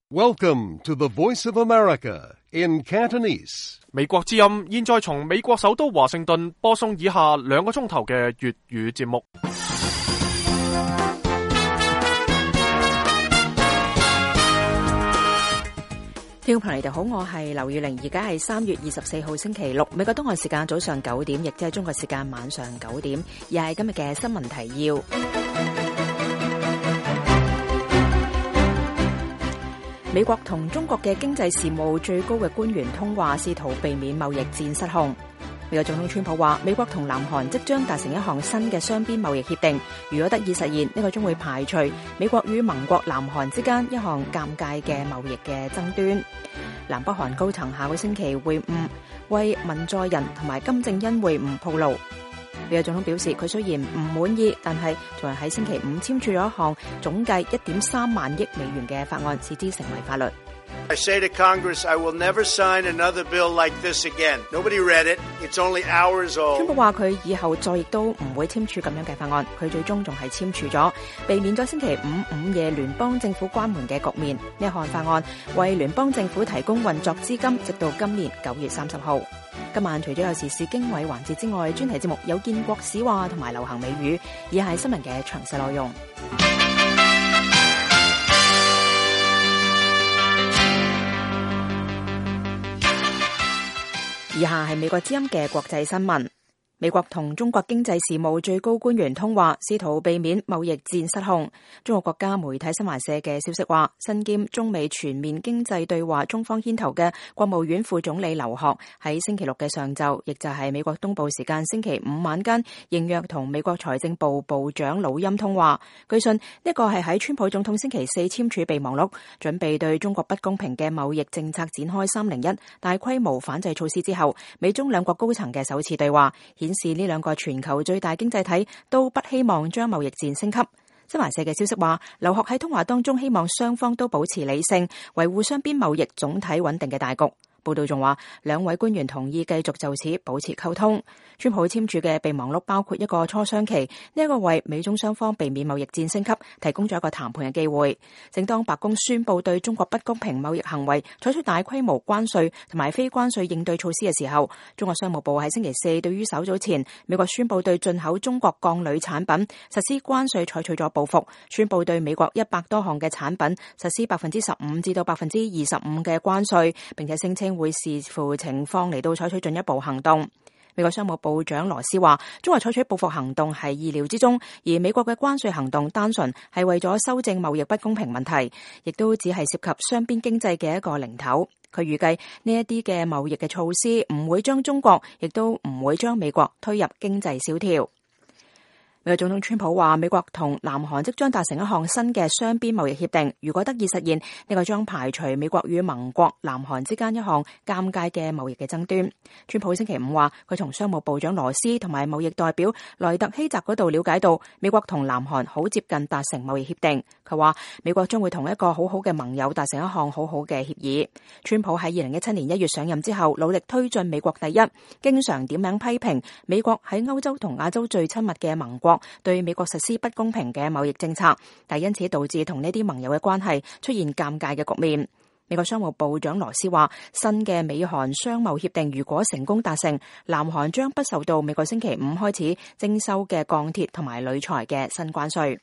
Welcome to the Voice of America in Cantonese. 美國之音現在從美國首都華盛頓播送以下2個鐘頭嘅粵語節目。 聽眾朋友，你哋好，我係劉宇玲，而家係3月24號星期六，美國東岸時間早上9點，亦即係中國時間晚上9點，而係今日嘅新聞提要。美國同中國嘅經濟事務最高嘅官員通話，試圖避免貿易戰失控。美國總統川普話，美國同南韓即將達成一項新嘅雙邊貿易協定，如果得以實現，呢個將會排除美國與盟國南韓之間一項尷尬嘅貿易嘅爭端。南北韓高層下個星期會晤，為文在寅同埋金正恩會晤鋪路。美國總統表示，佢雖然唔滿意，但係仲係喺星期5簽署咗一項總計1.3萬億美元嘅法案，使之成為法律。 I say to Congress, I will never sign another bill like this again. Nobody read it. It's only hours old. 川普話佢以後再亦都唔會簽署咁樣嘅法案，佢最終仲係簽署咗，避免咗星期5午夜聯邦政府關門嘅局面。呢一項法案為聯邦政府提供運作資金，直到今年9月30號。今晚除咗有時事經緯環節之外，專題節目有建國史話同埋流行美語，以下係新聞嘅詳細內容。以下係美國之音嘅國際新聞。美國同中國經濟事務最高官員通話，試圖避免貿易戰失控。中國國家媒體新華社嘅消息話，身兼中美全面經濟對話中方牽頭嘅國務院副總理劉鶴喺星期6嘅上晝，亦就係美國東部時間星期5晚間，應約同美國財政部部長魯欽通話。據信呢個係喺川普總統星期4簽署備忘錄，準備對中國不公平嘅貿易政策展開301大規模反制措施之後，美中兩國高層嘅首次對話，顯示呢兩個全球最大經濟體都不希望將貿易戰升級。新華社嘅消息話，劉鶴喺通話當中希望雙方都保持理性，維護雙邊貿易總體穩定嘅大局。報道仲話，兩位官員同意繼續就此保持溝通。川普簽署嘅備忘錄包括一個磋商期，呢一個為美中雙方避免貿易戰升級提供咗一個談判嘅機會。正當白宮宣布對中國不公平貿易行為採取大規模關稅同埋非關稅應對措施嘅時候，中國商務部喺星期4對於稍早前美國宣布對進口中國鋼鋁產品實施關稅採取咗報復，宣布對美國100多項嘅產品實施15%至到25%嘅關稅，並且聲稱會視乎情況嚟到採取進一步行動。美國商務部長羅斯話，中國採取報復行動係意料之中，而美國嘅關稅行動單純係為咗修正貿易不公平問題，亦都只係涉及雙邊經濟嘅一個零頭。佢預計呢一啲嘅貿易嘅措施唔會將中國，亦都唔會將美國推入經濟蕭條。美國總統川普話，美國同南韓即將達成一項新嘅雙邊貿易協定，如果得以實現，呢個將排除美國與盟國南韓之間一項尷尬嘅貿易嘅爭端。川普星期5話，佢從商務部長羅斯同埋貿易代表萊特希澤嗰度了解到，美國同南韓好接近達成貿易協定。佢話，美國將會同一個好好嘅盟友達成一項好好嘅協議。川普喺2017年1月上任之後，努力推進美國第一，經常點名批評美國喺歐洲同亞洲最親密嘅盟國對美國實施不公平嘅貿易政策，但因此導致同呢啲盟友嘅關係出現尷尬嘅局面。美國商務部長羅斯話，新嘅美韓商貿協定如果成功達成，南韓將不受到美國星期5開始徵收嘅鋼鐵同埋鋁材嘅新關稅。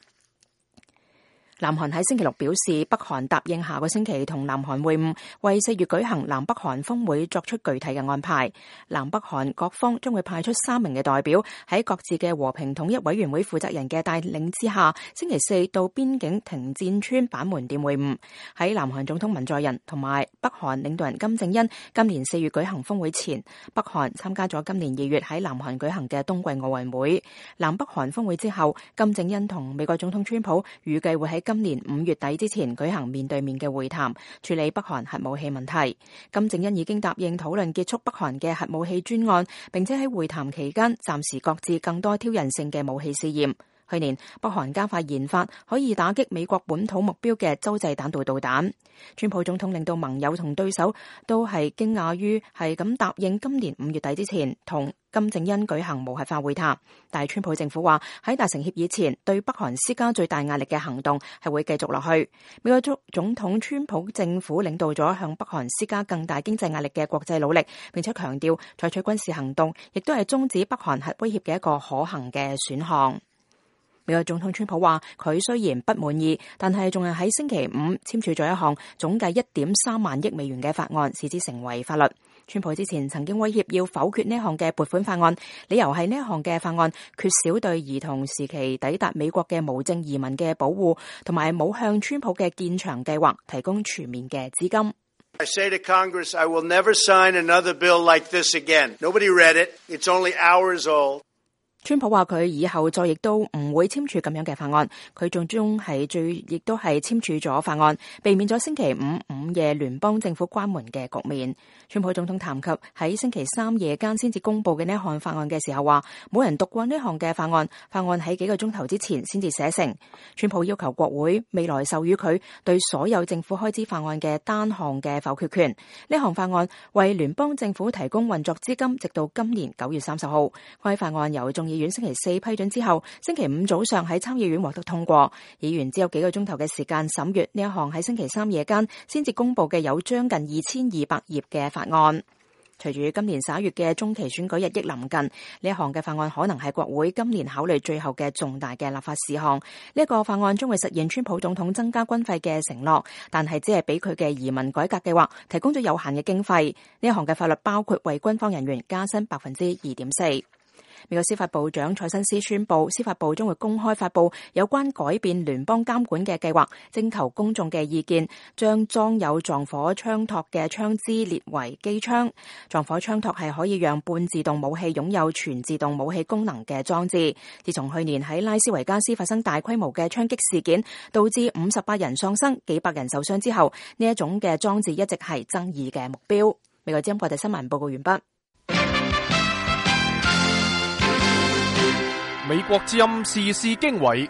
南韓喺星期6表示，北韓答應下個星期同南韓會晤，為4月舉行南北韓峰會作出具體嘅安排。南北韓各方將會派出3名嘅代表，喺各自嘅和平統一委員會負責人嘅帶領之下，星期4到邊境停戰村板門店會晤。喺南韓總統文在寅同埋北韓領導人金正恩今年4月舉行峰會前，北韓參加咗今年2月喺南韓舉行嘅冬季奧運會。南北韓峰會之後，金正恩同美國總統川普預計會喺今年5月底之前舉行面對面嘅會談，處理北韓核武器問題。金正恩已經答應討論結束北韓嘅核武器專案，並且喺會談期間暫時擱置更多挑釁性嘅武器試驗。 去年北韓加快研發可以打擊美國本土目標嘅洲際彈道導彈。川普總統令到盟友同對手都係驚訝於係咁答應今年5月底之前同金正恩舉行無核化會談，但係川普政府話喺達成協議前對北韓施加最大壓力嘅行動係會繼續落去。美國總統川普政府領導咗向北韓施加更大經濟壓力嘅國際努力，並且強調採取軍事行動亦都係終止北韓核威脅嘅一個可行嘅選項。美國總統川普話佢雖然不滿意，但係仲係喺星期五簽署咗一項總計1.3萬億美元嘅法案，使之成為法律。川普之前曾經威脅要否決呢項嘅撥款法案，理由係呢項嘅法案缺少對兒童時期抵達美國嘅無證移民嘅保護，同埋冇向川普嘅建牆計劃提供全面嘅資金。 I say to Congress, I will never sign another bill like this again. Nobody read it. It's only hours old. 川普話佢以後再亦都唔會簽署咁樣嘅法案，佢最終亦都係簽署咗法案，避免咗星期五午夜聯邦政府關門嘅局面。川普總統談及喺星期三夜間先至公布嘅呢項法案嘅時候話，冇人讀過呢項嘅法案喺幾個鐘頭之前先至寫成。川普要求國會未來授予佢對所有政府開支法案嘅單項嘅否決權。呢項法案為聯邦政府提供運作資金，直到今年9月30號。該法案由眾議院星期四批准之後，星期五早上喺參議院獲得通過。議員只有幾個鐘頭嘅時間審閱呢一項喺星期三夜間先至公布嘅有將近2200頁嘅法案。隨住今年11月嘅中期選舉日益臨近，呢一項嘅法案可能係國會今年考慮最後嘅重大嘅立法事項。呢一個法案將會實現川普總統增加軍費嘅承諾，但係只係俾佢嘅移民改革計劃提供咗有限嘅經費。呢一項嘅法律包括為軍方人員加薪2.4%。美國司法部長蔡新斯宣布，司法部將會公開發布有關改變聯邦監管嘅計劃，徵求公眾嘅意見，將裝有撞火槍托嘅槍支列為機槍。撞火槍托係可以讓半自動武器擁有全自動武器功能嘅裝置。自從去年喺拉斯維加斯發生大規模嘅槍擊事件，導致58人喪生、幾百人受傷之後，呢一種嘅裝置一直係爭議嘅目標。美國之音國際新聞報告完畢。 美國之音時事經緯，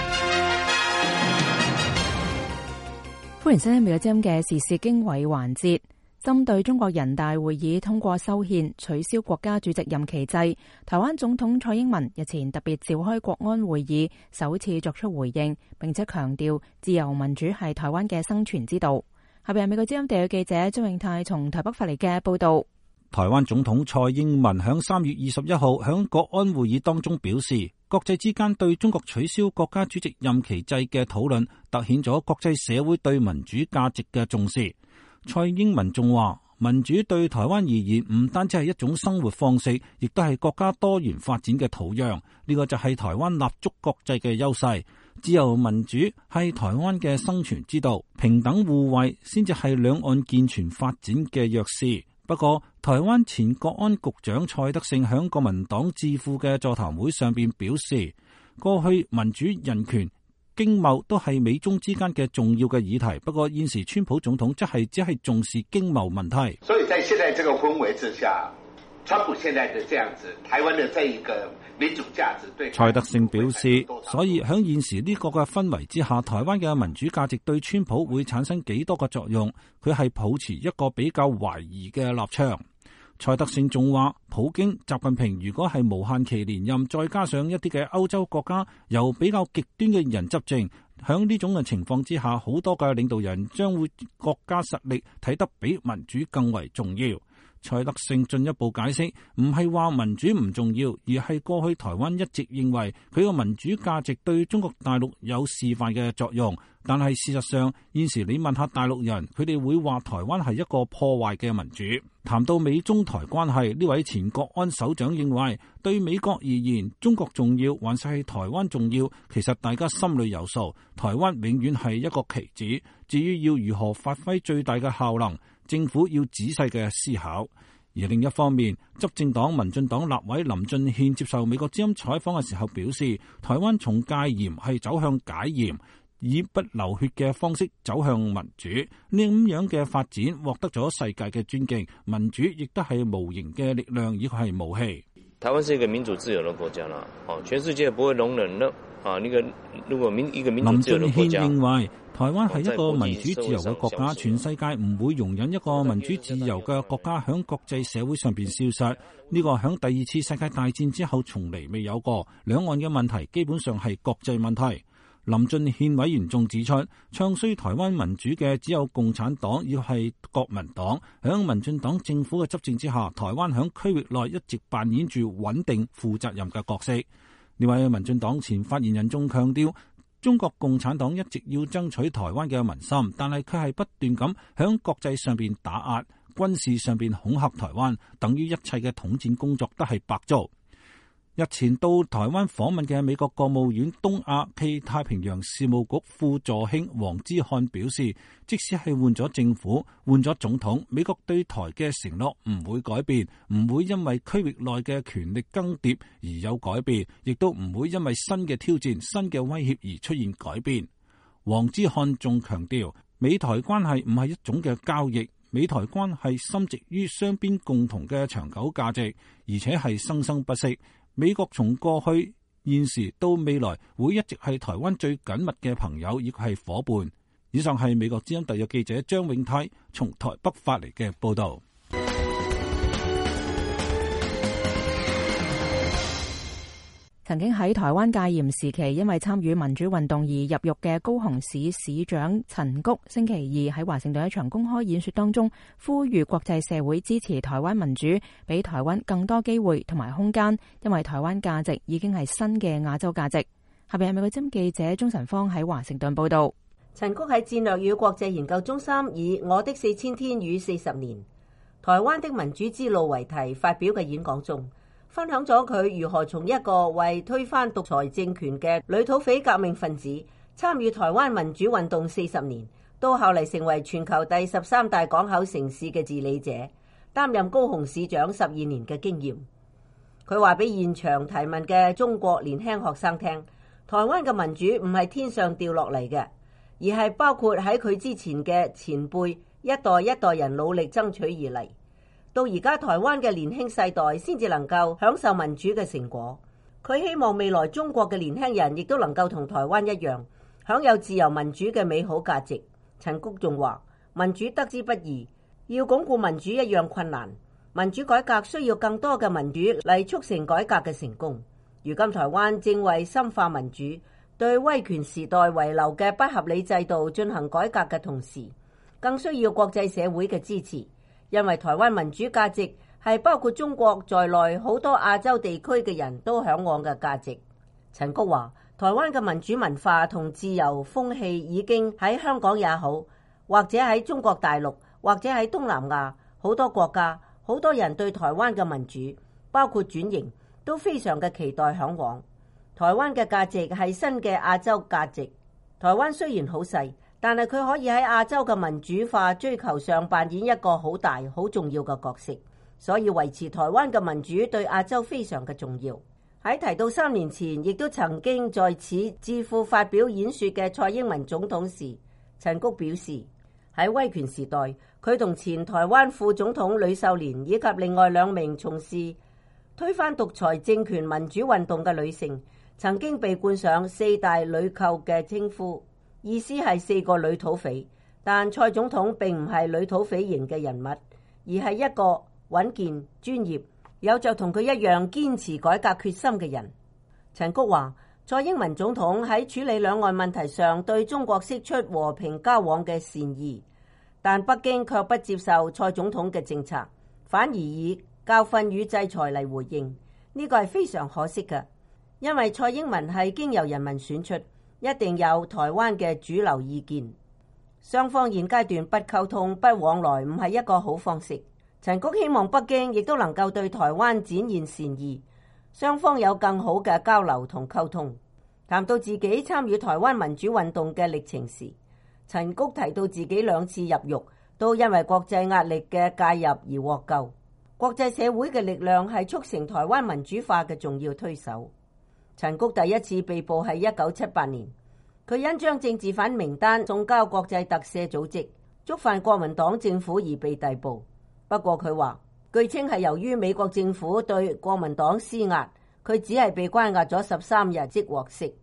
歡迎收聽美國之音嘅時事經緯環節。針對中國人大會議通過修憲取消國家主席任期制，台灣總統蔡英文日前特別召開國安會議，首次作出回應，並且強調自由民主係台灣嘅生存之道。下邊係美國之音地區記者張永泰從台北發嚟嘅報道。 台灣總統蔡英文響3月21號響國安會議當中表示，國際之間對中國取消國家主席任期制嘅討論，凸顯咗國際社會對民主價值嘅重視。蔡英文仲話，民主對台灣而言唔單止係一種生活方式，亦都係國家多元發展嘅土壤。呢個就係台灣立足國際嘅優勢。自由民主係台灣嘅生存之道，平等互惠先至係兩岸健全發展嘅鑰匙。不過，台灣前國安局長蔡德勝響國民黨智庫嘅座談會上邊表示，過去民主、人權、經貿都係美中之間嘅重要嘅議題。不過現時川普總統則係只係重視經貿問題。 所以在現在這個氛圍之下，川普現在的這樣子，台灣的這一個民主價值對蔡德勝表示，所以喺現時呢個嘅氛圍之下，台灣嘅民主價值對川普會產生幾多個作用？佢係抱持一個比較懷疑嘅立場。蔡德勝仲話，普京、習近平如果係無限期連任，再加上一啲嘅歐洲國家由比較極端嘅人執政，喺呢種嘅情況之下，好多嘅領導人將會國家實力睇得比民主更為重要。蔡德勝進一步解釋，唔係話民主唔重要，而係過去台灣一直認為佢個民主價值對中國大陸有示範嘅作用。但係事實上，現時你問下大陸人，佢哋會話台灣係一個破壞嘅民主。談到美中台關係，呢位前國安首長認為，對美國而言，中國重要還是係台灣重要？其實大家心裏有數，台灣永遠係一個棋子。至於要如何發揮最大嘅效能，政府要仔細嘅思考。而另一方面，執政黨民進黨立委林俊憲接受美國之音採訪嘅時候表示，台灣從戒嚴係走向解嚴，以不流血嘅方式走向民主，呢咁樣嘅發展獲得咗世界嘅尊敬。民主亦都係無形嘅力量，亦係武器。 台灣是一個民主自由的國家啦，全世界不會容忍林俊憲認為台灣係一個民主自由嘅國家，全世界唔會容忍一個民主自由嘅國家響國際社會上邊消失。呢個響第二次世界大戰之後從嚟未有過。兩岸嘅問題基本上係國際問題。林俊憲委員仲指出，唱衰台灣民主嘅只有共產黨，要係國民黨。響民進黨政府嘅執政之下，台灣響區域內一直扮演住穩定、負責任嘅角色。呢位民進黨前發言人仲強調，中國共產黨一直要爭取台灣嘅民心，但係佢係不斷咁響國際上邊打壓、軍事上邊恐嚇台灣，等於一切嘅統戰工作都係白做。日前到台灣訪問嘅美國國務院東亞暨太平洋事務局副助卿黃之漢表示，即使係換咗政府、換咗總統，美國對台嘅承諾唔會改變，唔會因為區域內嘅權力更迭而有改變，亦都唔會因為新嘅挑戰、新嘅威脅而出現改變。黃之漢仲強調，美台關係唔係一種嘅交易，美台關係深植於雙邊共同嘅長久價值，而且係生生不息。美國從過去、現時到未來會一直係台灣最緊密嘅朋友，亦係夥伴。以上係美國之音特約記者張永泰從台北發嚟嘅報道。 曾經喺台灣戒嚴時期，因為參與民主運動而入獄嘅高雄市市長陳菊，星期二喺華盛頓一場公開演說當中，呼籲國際社會支持台灣民主，俾台灣更多機會同埋空間，因為台灣價值已經係新嘅亞洲價值。下邊係美國之音記者鍾晨芳喺華盛頓報道。 陳菊喺戰略與國際研究中心以《我的4000天與40年：台灣的民主之路》為題發表嘅演講中，分享咗佢如何從一個為推翻獨裁政權嘅女土匪革命分子，參與台灣民主運動40年，到後嚟成為全球第13大港口城市嘅治理者，擔任高雄市長12年嘅經驗。佢話俾現場提問嘅中國年輕學生聽，台灣嘅民主唔係天上掉落嚟嘅，而係包括喺佢之前嘅前輩一代一代人努力爭取而嚟。到而家台灣嘅年輕世代先至能夠享受民主嘅成果。佢希望未來中國嘅年輕人亦都能夠同台灣一樣享有自由民主嘅美好價值。陳菊仲話，民主得之不易，要鞏固民主一樣困難。民主改革需要更多嘅民主嚟促成改革嘅成功。如今台灣正為深化民主，對威權時代遺留嘅不合理制度進行改革嘅同時，更需要國際社會嘅支持。因為台灣民主價值係包括中國在內好多亞洲地區嘅人都嚮往嘅價值。陳菊話，台灣嘅民主文化同自由風氣已經喺香港也好，或者喺中國大陸，或者喺東南亞好多國家，好多人對台灣嘅民主包括轉型都非常嘅期待嚮往。台灣嘅價值係新嘅亞洲價值。台灣雖然好細，但係佢可以喺亞洲嘅民主化追求上扮演一個好大好重要嘅角色，所以維持台灣嘅民主對亞洲非常嘅重要。喺提到3年前亦都曾經在此致富發表演說嘅蔡英文總統時，陳菊表示，喺威權時代，佢同前台灣副總統呂秀蓮以及另外2名從事推翻獨裁政權民主運動嘅女性，曾經被冠上4大女寇嘅稱呼，意思係4個女土匪。但蔡總統並唔係女土匪型嘅人物，而係一個穩健、專業、有着同佢一樣堅持改革決心嘅人。陳菊話，蔡英文總統喺處理兩岸問題上對中國釋出和平交往嘅善意，但北京卻不接受蔡總統嘅政策，反而以教訓與制裁嚟回應。呢個係非常可惜嘅，因為蔡英文係經由人民選出，一定有台灣嘅主流意見。雙方現階段不溝通、不往來，唔係一個好方式。陳菊希望北京亦都能夠對台灣展現善意，雙方有更好嘅交流同溝通。談到自己參與台灣民主運動嘅歷程時，陳菊提到自己2次入獄都因為國際壓力嘅介入而獲救。國際社會嘅力量係促成台灣民主化嘅重要推手。陳菊第一次被捕係1978年，佢因將政治犯名單送交國際特赦組織，觸犯國民黨政府而被逮捕。不過佢話，據稱係由於美國政府對國民黨施壓，佢只係被關押咗13日即獲釋。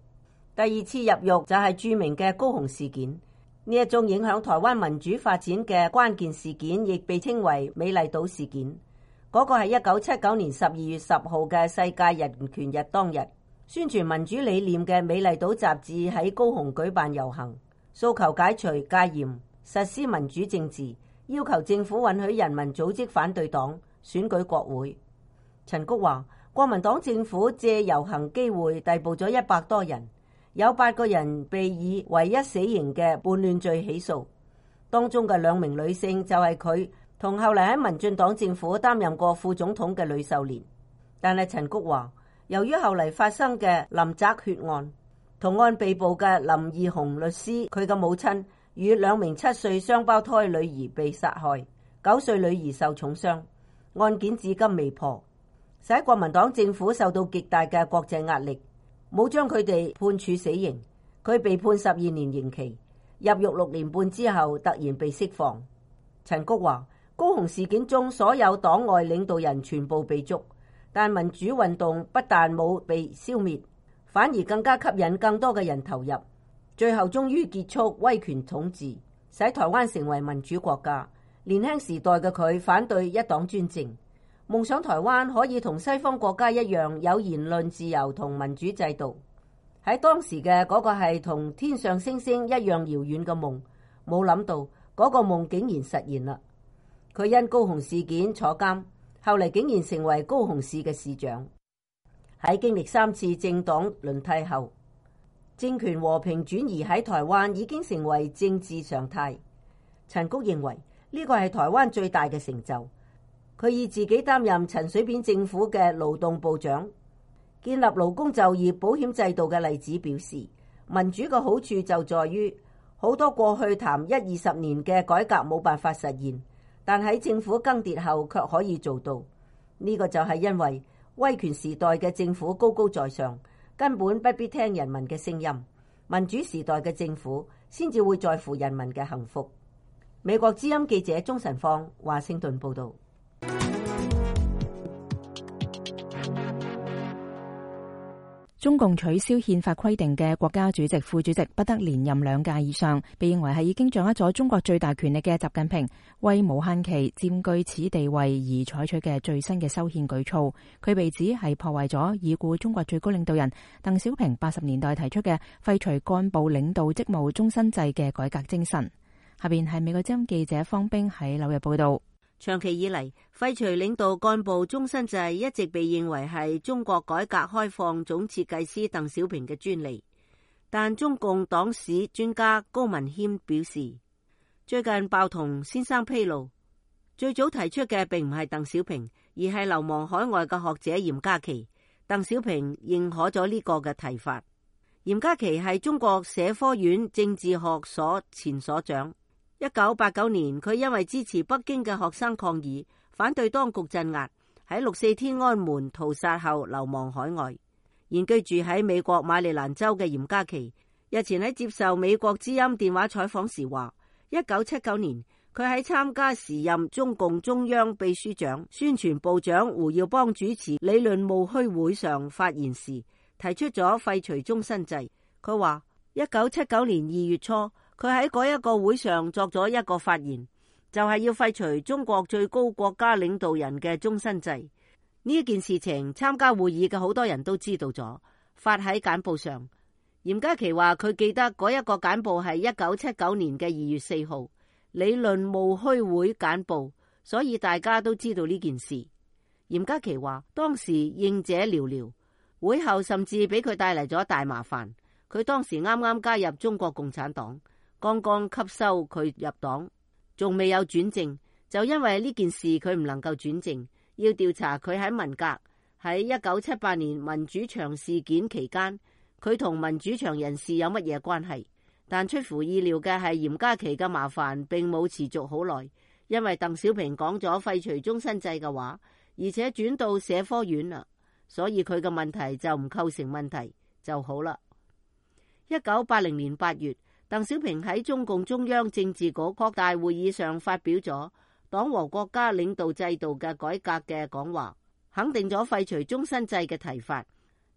第二次入獄就係著名嘅高雄事件，呢一宗影響台灣民主發展嘅關鍵事件，亦被稱為美麗島事件。嗰個係1979年12月10號嘅世界人權日當日，宣傳民主理念嘅美麗島雜誌喺高雄舉辦遊行，訴求解除戒嚴、實施民主政治，要求政府允許人民組織反對黨、選舉國會。陳菊話，國民黨政府借遊行機會逮捕咗100多人，有8個人被以唯一死刑嘅叛亂罪起訴，當中嘅2名女性就係佢同後嚟喺民進黨政府擔任過副總統嘅呂秀蓮。但係陳菊話，由於後嚟發生嘅林宅血案，同案被捕嘅林義雄律師佢嘅母親與2名7歲雙胞胎女兒被殺害，9歲女兒受重傷，案件至今未破，使國民黨政府受到極大嘅國際壓力，冇將佢哋判處死刑。佢被判12年刑期，入獄6年半之後突然被釋放。陳菊話，高雄事件中所有黨外領導人全部被捉，但民主運動不但冇被消滅，反而更加吸引更多嘅人投入，最後終於結束威權統治，使台灣成為民主國家。年輕時代嘅佢反對一黨專政，夢想台灣可以同西方國家一樣有言論自由同民主制度。喺當時嘅嗰個係同天上星星一樣遙遠嘅夢，冇諗到嗰個夢竟然實現啦。佢因高雄事件坐監，後嚟竟然成為高雄市嘅市長。喺經歷3次政黨輪替後，政權和平轉移喺台灣已經成為政治常態。陳菊認為呢個係台灣最大嘅成就。佢以自己擔任陳水扁政府嘅勞動部長，建立勞工就業保險制度嘅例子表示，民主嘅好處就在於好多過去談10-20年嘅改革冇辦法實現，但喺政府更迭後卻可以做到。呢個就係因為威權時代嘅政府高高在上，根本不必聽人民嘅聲音，民主時代嘅政府先至會在乎人民嘅幸福。美國之音記者鍾晨放華盛頓報道。 中共取消憲法規定嘅國家主席、副主席不得連任2屆以上，被認為係已經掌握咗中國最大權力嘅習近平為無限期佔據此地位而採取嘅最新嘅修憲舉措。佢被指係破壞咗已故中國最高領導人鄧小平80年代提出嘅廢除幹部領導職務終身制嘅改革精神。下邊係美國之音記者方冰喺紐約報道。 長期以嚟，廢除領導幹部終身制一直被認為係中國改革開放總設計師鄧小平嘅專利。但中共黨史專家高文謙表示，最近鮑彤先生披露，最早提出嘅並唔係鄧小平，而係流亡海外嘅學者嚴家祺。鄧小平認可咗呢個嘅提法。嚴家祺係中國社科院政治學所前所長。1989年，佢因為支持北京嘅學生抗議，反對當局鎮壓，喺6·4天安門屠殺後流亡海外。現居住喺美國馬里蘭州嘅嚴家祺，日前喺接受美國之音電話採訪時話，1979年佢喺參加時任中共中央秘書長、宣傳部長胡耀邦主持理論務虛會上發言時，提出咗廢除終身制。佢話1979年2月初，佢喺嗰一個會上作咗一個發言，就係要廢除中國最高國家領導人嘅終身制。呢件事情參加會議嘅好多人都知道咗，發喺簡報上。嚴家祺話佢記得嗰一個簡報係1979年嘅2月4號，理論務虛會簡報，所以大家都知道呢件事。嚴家祺話當時應者寥寥，會後甚至俾佢帶嚟咗大麻煩。佢當時啱啱加入中國共產黨，剛剛吸收佢入黨，仲未有轉正，就因為呢件事佢唔能夠轉正，要調查佢喺文革喺1978年民主牆事件期間，佢同民主牆人士有乜嘢關係。但出乎意料嘅係嚴家祺嘅麻煩並冇持續好耐，因為鄧小平講咗廢除終身制嘅話，而且轉到社科院啦，所以佢嘅問題就唔構成問題就好啦。1980年8月，鄧小平喺中共中央政治局擴大會議上發表咗黨和國家領導制度嘅改革嘅講話，肯定咗廢除終身制嘅提法。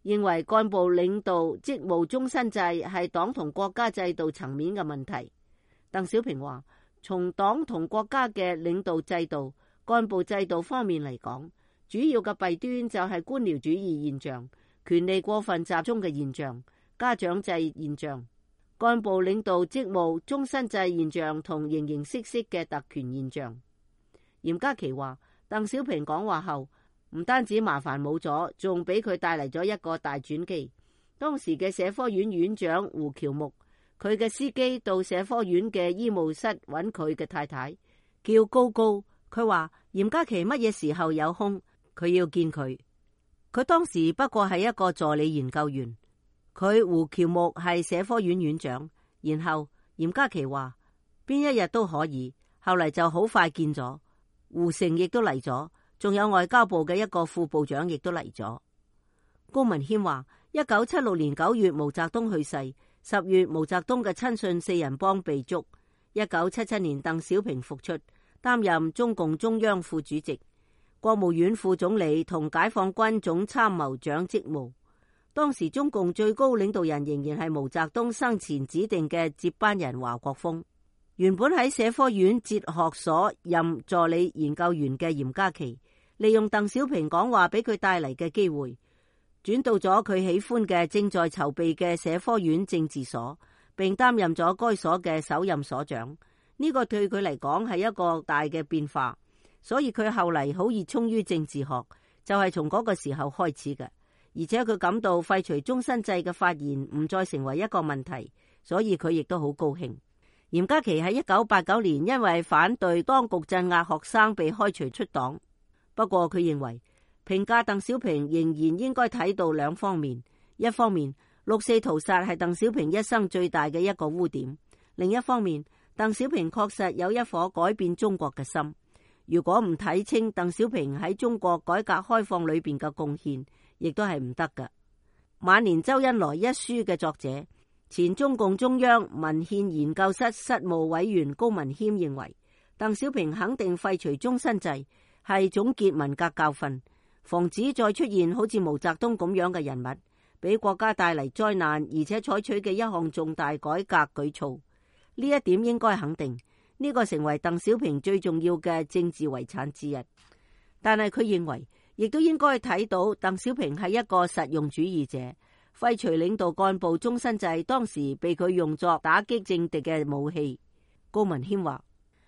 認為幹部領導職務終身制係黨同國家制度層面嘅問題。鄧小平話，從黨同國家嘅領導制度、幹部制度方面嚟講，主要嘅弊端就係官僚主義現象、權力過分集中嘅現象、家長制現象、幹部領導職務終身制現象同形形色色嘅特權現象。嚴家祺話，鄧小平講話後，唔單止麻煩冇咗，仲俾佢帶嚟咗一個大轉機。當時嘅社科院院長胡喬木，佢嘅司機到社科院嘅醫務室揾佢嘅太太，叫高高。佢話嚴家祺乜嘢時候有空，佢要見佢。佢當時不過係一個助理研究員，佢胡喬木係社科院院長。然後嚴家祺話邊一日都可以，後嚟就好快見咗。胡成亦都嚟咗。仲有外交部嘅一個副部長亦都嚟咗。高文謙話，1976年9月毛澤東去世，10月毛澤東嘅親信四人幫被捉。1977年鄧小平復出，擔任中共中央副主席、國務院副總理同解放軍總參謀長職務。當時中共最高領導人仍然係毛澤東生前指定嘅接班人華國鋒。原本喺社科院哲學所任助理研究員嘅嚴家祺，利用鄧小平講話俾佢帶嚟嘅機會，轉到咗佢喜歡嘅正在籌備嘅社科院政治所，並擔任咗該所嘅首任所長。呢個對佢嚟講係一個大嘅變化，所以佢後嚟好熱衷於政治學，就係從嗰個時候開始嘅。而且佢感到廢除終身制嘅發言唔再成為一個問題，所以佢亦都好高興。嚴家祺喺1989年因為反對當局鎮壓學生被開除出黨。不過佢認為評價鄧小平仍然應該睇到兩方面，一方面六四屠殺係鄧小平一生最大嘅一個污點，另一方面鄧小平確實有一顆改變中國嘅心。如果唔睇清鄧小平喺中國改革開放裏邊嘅貢獻，亦都係唔得㗎。晚年周恩來一書嘅作者，前中共中央文獻研究室室務委員高文謙認為，鄧小平肯定廢除終身制係總結文革教訓，防止再出現好似毛澤東咁樣嘅人物，俾國家帶嚟災難，而且採取嘅一項重大改革舉措。呢一點應該肯定，呢個成為鄧小平最重要嘅政治遺產之一。但係佢認為，亦都應該睇到鄧小平係一個實用主義者。廢除領導幹部終身制，當時被佢用作打擊政敵嘅武器。高文謙話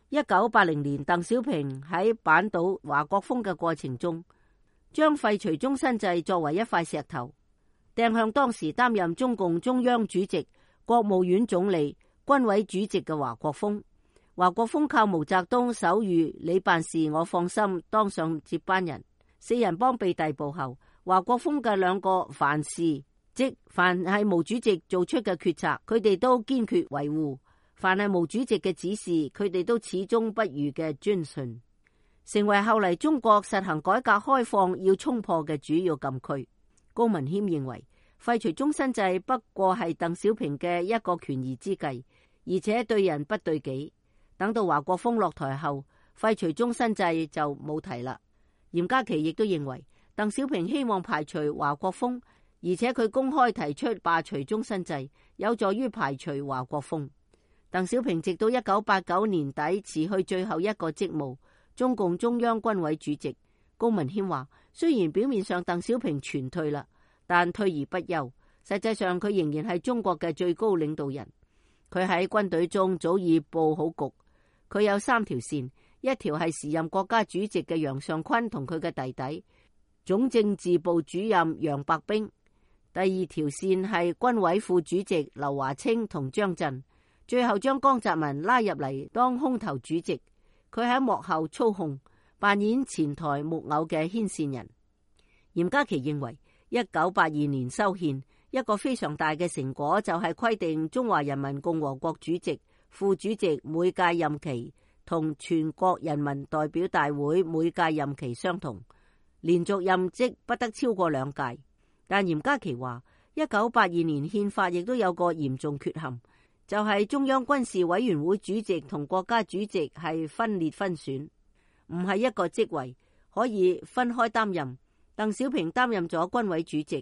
，1980年鄧小平喺扳倒華國鋒嘅過程中，將廢除終身制作為一塊石頭，掟向當時擔任中共中央主席、國務院總理、軍委主席嘅華國鋒。華國鋒靠毛澤東手諭，你辦事我放心，當上接班人。四人幫被逮捕後，華國鋒嘅兩個凡事，即凡係毛主席做出嘅決策，佢哋都堅決維護；凡係毛主席嘅指示，佢哋都始終不渝嘅遵循，成為後嚟中國實行改革開放要衝破嘅主要禁區。高文謙認為，廢除終身制不過係鄧小平嘅一個權宜之計，而且對人不對己。等到華國鋒落台後，廢除終身制就冇提啦。嚴家祺亦都認為，鄧小平希望排除華國鋒，而且佢公開提出罷除終身制，有助於排除華國鋒。鄧小平直到1989年底辭去最後一個職務，中共中央軍委主席。高文謙話，雖然表面上鄧小平全退啦，但退而不休，實際上佢仍然係中國嘅最高領導人。佢喺軍隊中早已佈好局，佢有3條線，一條係時任國家主席嘅楊尚昆同佢嘅弟弟總政治部主任楊白冰，第2條線係軍委副主席劉華清同張震，最後將江澤民拉入嚟當空頭主席。佢喺幕後操控，扮演前台木偶嘅牽線人。嚴家祺認為1982年修憲一個非常大嘅成果就係規定中華人民共和國主席、副主席每屆任期同全國人民代表大會每屆任期相同，連續任職不得超過2屆。但嚴家祺話1982年憲法亦都有個嚴重缺陷，就係中央軍事委員會主席同國家主席係分裂分選，唔係一個職位可以分開擔任。鄧小平擔任咗軍委主席，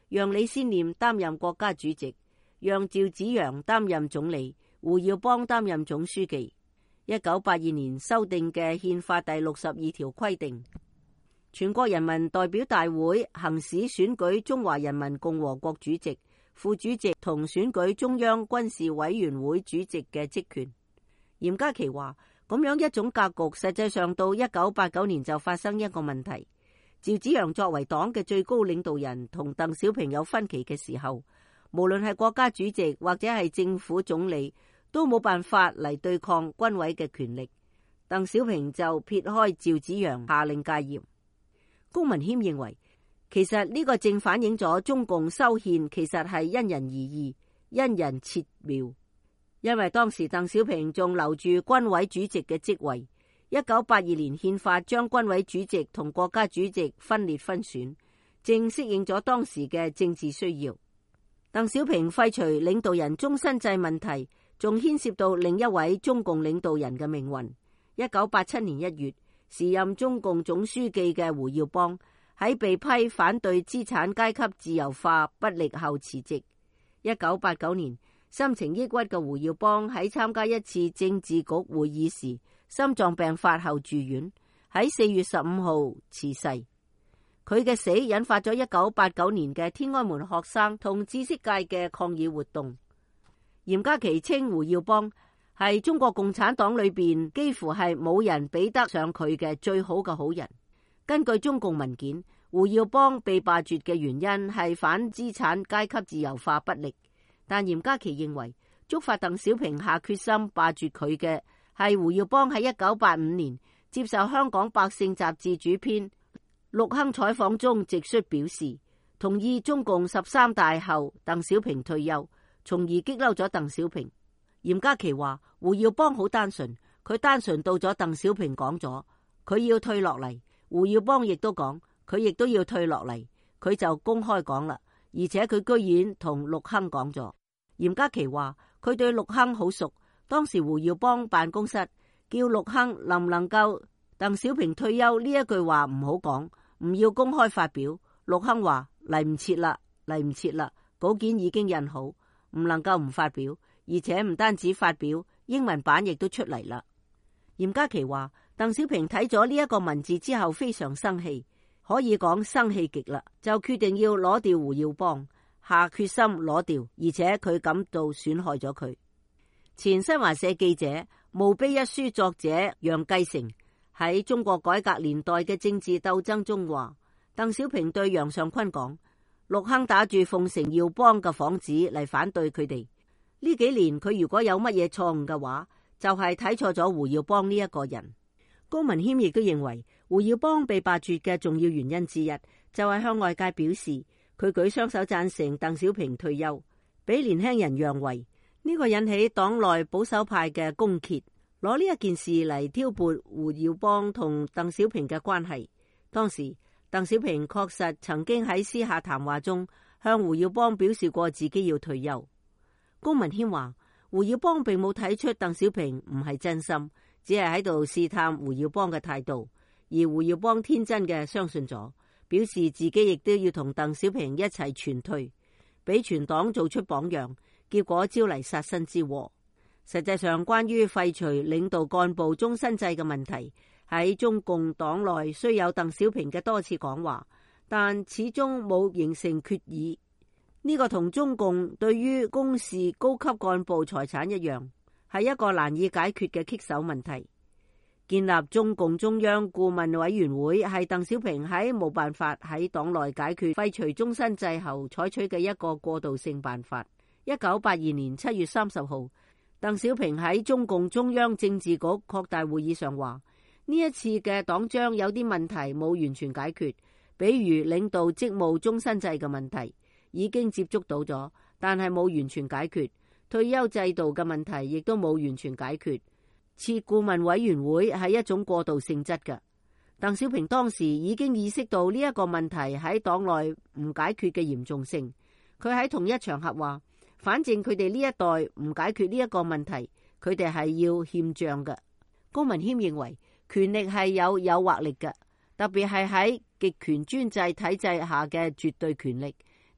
讓李先念擔任國家主席，讓趙紫陽擔任總理，胡耀邦擔任總書記。1982年修訂嘅憲法第62條規定，全國人民代表大會行使選舉中華人民共和國主席、副主席同選舉中央軍事委員會主席嘅職權。嚴家祺話，咁樣一種格局，實際上到1989年就發生一個問題。趙紫陽作為黨嘅最高領導人，同鄧小平有分歧嘅時候，無論係國家主席或者係政府總理，都冇辦法嚟對抗軍委嘅權力。鄧小平就撇開趙紫陽，下令戒嚴。龔文謙認為，其實呢個正反映咗中共修憲其實係因人而異、因人設妙。因為當時鄧小平仲留住軍委主席嘅職位，1982年憲法將軍委主席同國家主席分裂分選，正適應咗當時嘅政治需要。鄧小平廢除領導人終身制問題，仲牽涉到另一位中共領導人嘅命運。1987年1月，時任中共總書記嘅胡耀邦喺被批反對資產階級自由化不力後辭職。1989年，心情抑鬱嘅胡耀邦喺參加一次政治局會議時，心臟病發後住院，喺4月15號辭世。佢嘅死引發咗1989年嘅天安門學生同知識界嘅抗議活動。嚴家祺稱胡耀邦係中國共產黨裏邊幾乎係冇人比得上佢嘅最好嘅好人。根據中共文件，胡耀邦被罷黜嘅原因係反資產階級自由化不力。但嚴家祺認為，觸發鄧小平下決心罷黜佢嘅係胡耀邦喺1985年接受香港百姓雜誌主編陸亨採訪中直率表示，同意中共13大後鄧小平退休，從而激嬲咗鄧小平。嚴家祺話，胡耀邦好單純，佢單純到咗鄧小平講咗佢要退落嚟，胡耀邦亦都講佢亦都要退落嚟，佢就公開講啦，而且佢居然同陸亨講咗。嚴家祺話，佢對陸亨好熟，當時胡耀邦辦公室叫陸亨能唔能夠鄧小平退休呢一句話唔好講，唔要公開發表。陸亨話嚟唔切啦，嚟唔切啦，稿件已經印好，唔能夠唔發表，而且唔單止發表，英文版亦都出嚟啦。嚴家祺話，鄧小平睇咗呢一個文字之後非常生氣，可以講生氣極啦，就決定要攞掉胡耀邦。下決心攞掉，而且佢感到損害咗佢。前新華社記者墓碑一書作者楊繼成喺中國改革年代嘅政治鬥爭中話，鄧小平對楊尚昆講，陸亨打住奉承耀邦嘅幌子嚟反對佢哋。呢幾年佢如果有乜嘢錯誤嘅話，就係睇錯咗胡耀邦呢一個人。龔文謙亦都認為，胡耀邦被罷黜嘅重要原因之一，就係向外界表示佢舉雙手贊成鄧小平退休，俾年輕人讓位。呢個引起黨內保守派嘅攻訐，攞呢一件事嚟挑撥胡耀邦同鄧小平嘅關係。當時鄧小平確實曾經喺私下談話中向胡耀邦表示過自己要退休。龔文謙話，胡耀邦並冇睇出鄧小平唔係真心，只係喺度試探胡耀邦嘅態度，而胡耀邦天真嘅相信咗，表示自己亦都要同鄧小平一齊全退，俾全黨做出榜樣，結果招嚟殺身之禍。實際上，關於廢除領導幹部終身制嘅問題，喺中共黨內雖有鄧小平嘅多次講話，但始終冇形成決議。呢個同中共對於公示高級幹部財產一樣，係一個難以解決嘅棘手問題。建立中共中央顧問委員會係鄧小平喺冇辦法喺黨內解決廢除終身制後採取嘅一個過渡性辦法。1982年7月30號，鄧小平喺中共中央政治局擴大會議上話，呢一次嘅黨章有啲問題冇完全解決，比如領導職務終身制嘅問題已經接觸到咗，但係冇完全解決，退休制度嘅問題亦都冇完全解決。設顧問委員會係一種過渡性質嘅。鄧小平當時已經意識到呢一個問題喺黨內唔解決嘅嚴重性。佢喺同一場合話，反正佢哋呢一代唔解決呢一個問題，佢哋係要欠賬嘅。龔文謙認為，權力係有誘惑力嘅，特別係喺極權專制體制下嘅絕對權力，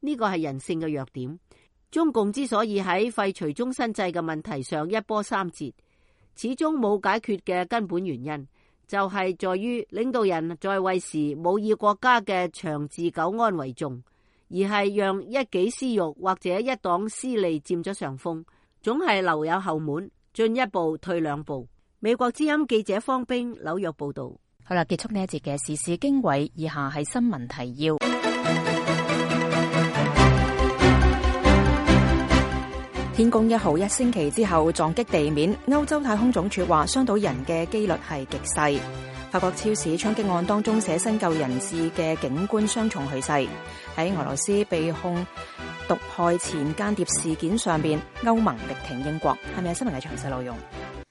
呢個係人性嘅弱點。中共之所以喺廢除終身制嘅問題上一波三折，始終冇解決嘅根本原因，就係在於領導人在位時冇以國家嘅長治久安為重，而係讓一己私欲或者一黨私利佔咗上風，總係留有後門，進一步退兩步。美國之音記者方冰紐約報道。 好啦，結束呢一節嘅時事經緯，以下係新聞提要。天宮1號1星期之後撞擊地面，歐洲太空總署話傷到人嘅機率係極細。法國超市槍擊案當中捨身救人質嘅警官傷重去世。喺俄羅斯被控毒害前間諜事件上邊，歐盟力挺英國。係咪有新聞嘅詳細內容？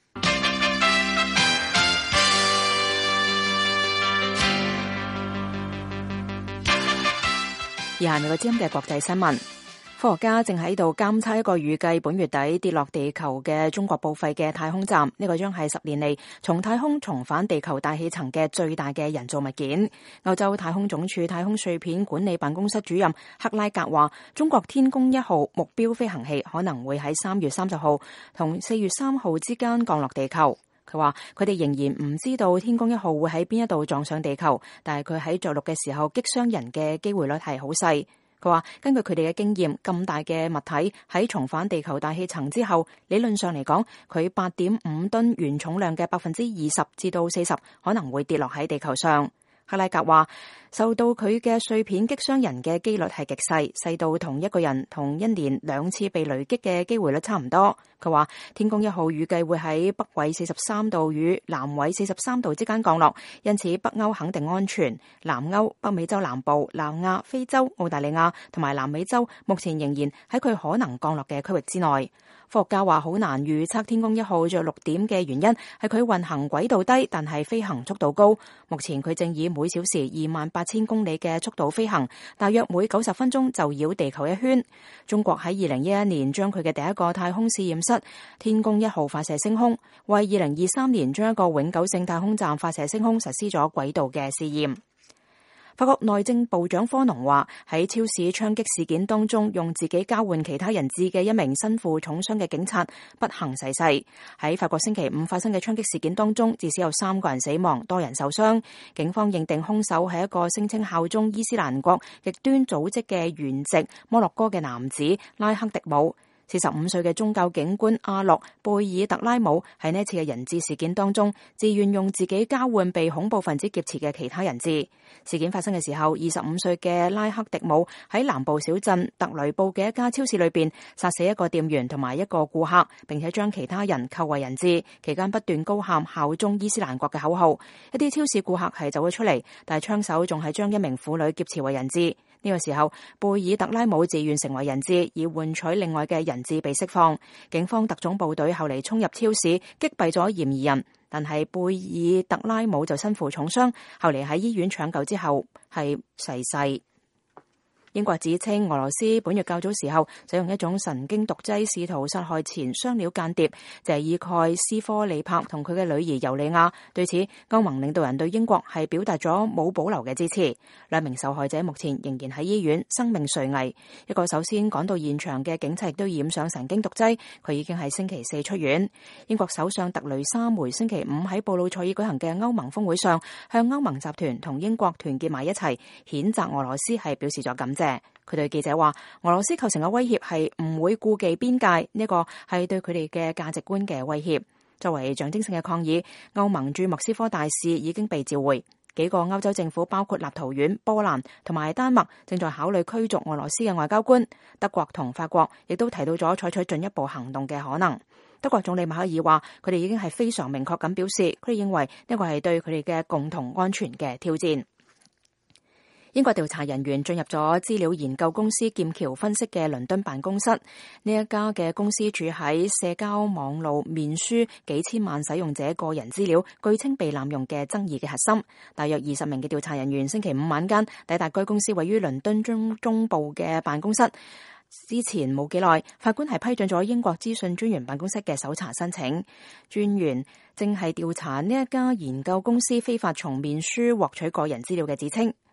以下係美國之音嘅國際新聞。科學家正喺度監測一個預計本月底跌落地球嘅中國報廢嘅太空站，呢個將係10年嚟從太空重返地球大氣層嘅最大嘅人造物件。歐洲太空總署太空碎片管理辦公室主任克拉格話，中國天宮1號目標飛行器可能會喺3月30號同4月3號之間降落地球。佢話佢哋仍然唔知道天宮1號會喺邊一度撞上地球，但係佢喺着陸嘅時候擊傷人嘅機會率係好細。佢話根據佢哋嘅經驗，咁大嘅物體喺重返地球大氣層之後，理論上嚟講，佢8.5噸原重量嘅20%至到40%可能會跌落喺地球上。克拉格話，受到佢嘅碎片擊傷人嘅機率係極細，細到同一個人同一年2次被雷擊嘅機會率差唔多。佢話天宮1號預計會喺北緯43度與南緯43度之間降落，因此北歐肯定安全。南歐、北美洲南部、南亞、非洲、澳大利亞同埋南美洲目前仍然喺佢可能降落嘅區域之內。科學家話好難預測天宮1號着陸點嘅原因係佢運行軌道低，但係飛行速度高。目前佢正以每小時28,000公里嘅速度飛行，大約每90分鐘就繞地球一圈。中國喺2011年將佢嘅第一個太空試驗室天宮1號發射升空，為2023年將一個永久性太空站發射升空實施咗軌道嘅試驗。法國內政部長科農話，喺超市槍擊事件當中用自己交換其他人質嘅一名身負重傷嘅警察不幸逝世。喺法國星期5發生嘅槍擊事件當中，至少有3個人死亡，多人受傷。警方認定兇手係一個聲稱效忠伊斯蘭國極端組織嘅原籍摩洛哥嘅男子拉克迪姆。45歲嘅宗教警官阿洛貝爾特拉姆喺呢次嘅人質事件當中，自願用自己交換被恐怖分子劫持嘅其他人質。事件發生嘅時候，25歲嘅拉克迪姆喺南部小鎮特雷布嘅一家超市裏邊殺死一個店員同埋一個顧客，並且將其他人扣為人質，期間不斷高喊效忠伊斯蘭國嘅口號。一啲超市顧客係走咗出嚟，但係槍手仲係將一名婦女劫持為人質。呢個時候，貝爾特拉姆自願成為人質，以換取另外嘅人質被釋放。警方特種部隊後嚟衝入超市，擊斃咗嫌疑人，但係貝爾特拉姆就身負重傷，後嚟喺醫院搶救之後係逝世。英國指稱俄羅斯本月較早時候使用一種神經毒劑試圖殺害前雙料間諜謝爾蓋斯科利柏同佢嘅女兒尤利亞。對此，歐盟領導人對英國係表達咗冇保留嘅支持。兩名受害者目前仍然喺醫院，生命垂危。一個首先趕到現場嘅警察亦都染上神經毒劑，佢已經喺星期4出院。英國首相特雷莎梅星期5喺布魯塞爾舉行嘅歐盟峰會上，向歐盟集團同英國團結埋一齊，譴責俄羅斯係表示咗感謝。佢對記者話，俄羅斯構成嘅威脅係唔會顧忌邊界，呢個係對佢哋嘅價值觀嘅威脅。作為象徵性嘅抗議，歐盟駐莫斯科大使已經被召回。幾個歐洲政府包括立陶宛、波蘭同埋丹麥正在考慮驅逐俄羅斯嘅外交官。德國同法國亦都提到咗採取進一步行動嘅可能。德國總理默克爾話，佢哋已經係非常明確咁表示，佢哋認為呢個係對佢哋嘅共同安全嘅挑戰。英國調查人員進入咗資料研究公司劍橋分析嘅倫敦辦公室，呢一家嘅公司處喺社交網路面書幾千萬使用者個人資料，據稱被濫用嘅爭議嘅核心。大約20名嘅調查人員星期5晚間抵達該公司位於倫敦中部嘅辦公室。之前冇幾耐，法官係批准咗英國資訊專員辦公室嘅搜查申請。專員正係調查呢一家研究公司非法從面書獲取個人資料嘅指稱。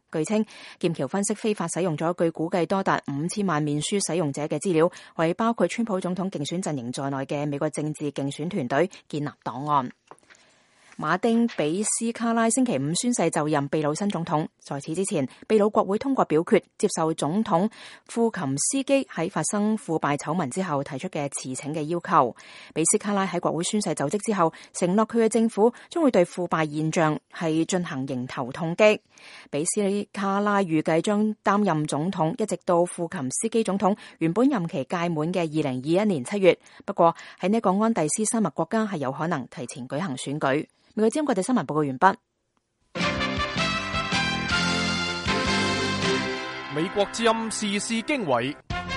據稱，劍橋分析非法使用咗據估計多達5000萬面書使用者嘅資料，為包括川普總統競選陣營在內嘅美國政治競選團隊建立檔案。馬丁比斯卡拉星期五宣誓就任秘魯新總統，在此之前，秘魯國會通過表決，接受總統庫琴斯基喺發生腐敗醜聞之後提出嘅辭請嘅要求。比斯卡拉喺國會宣誓就職之後，承諾佢嘅政府將會對腐敗現象係進行迎頭痛擊。比斯卡拉預計將擔任總統，一直到庫琴斯基總統原本任期屆滿嘅2021年7月。不過喺呢個安第斯山脈國家係有可能提前舉行選舉。美國之音國際新聞報告完畢。 美國之音時事經緯，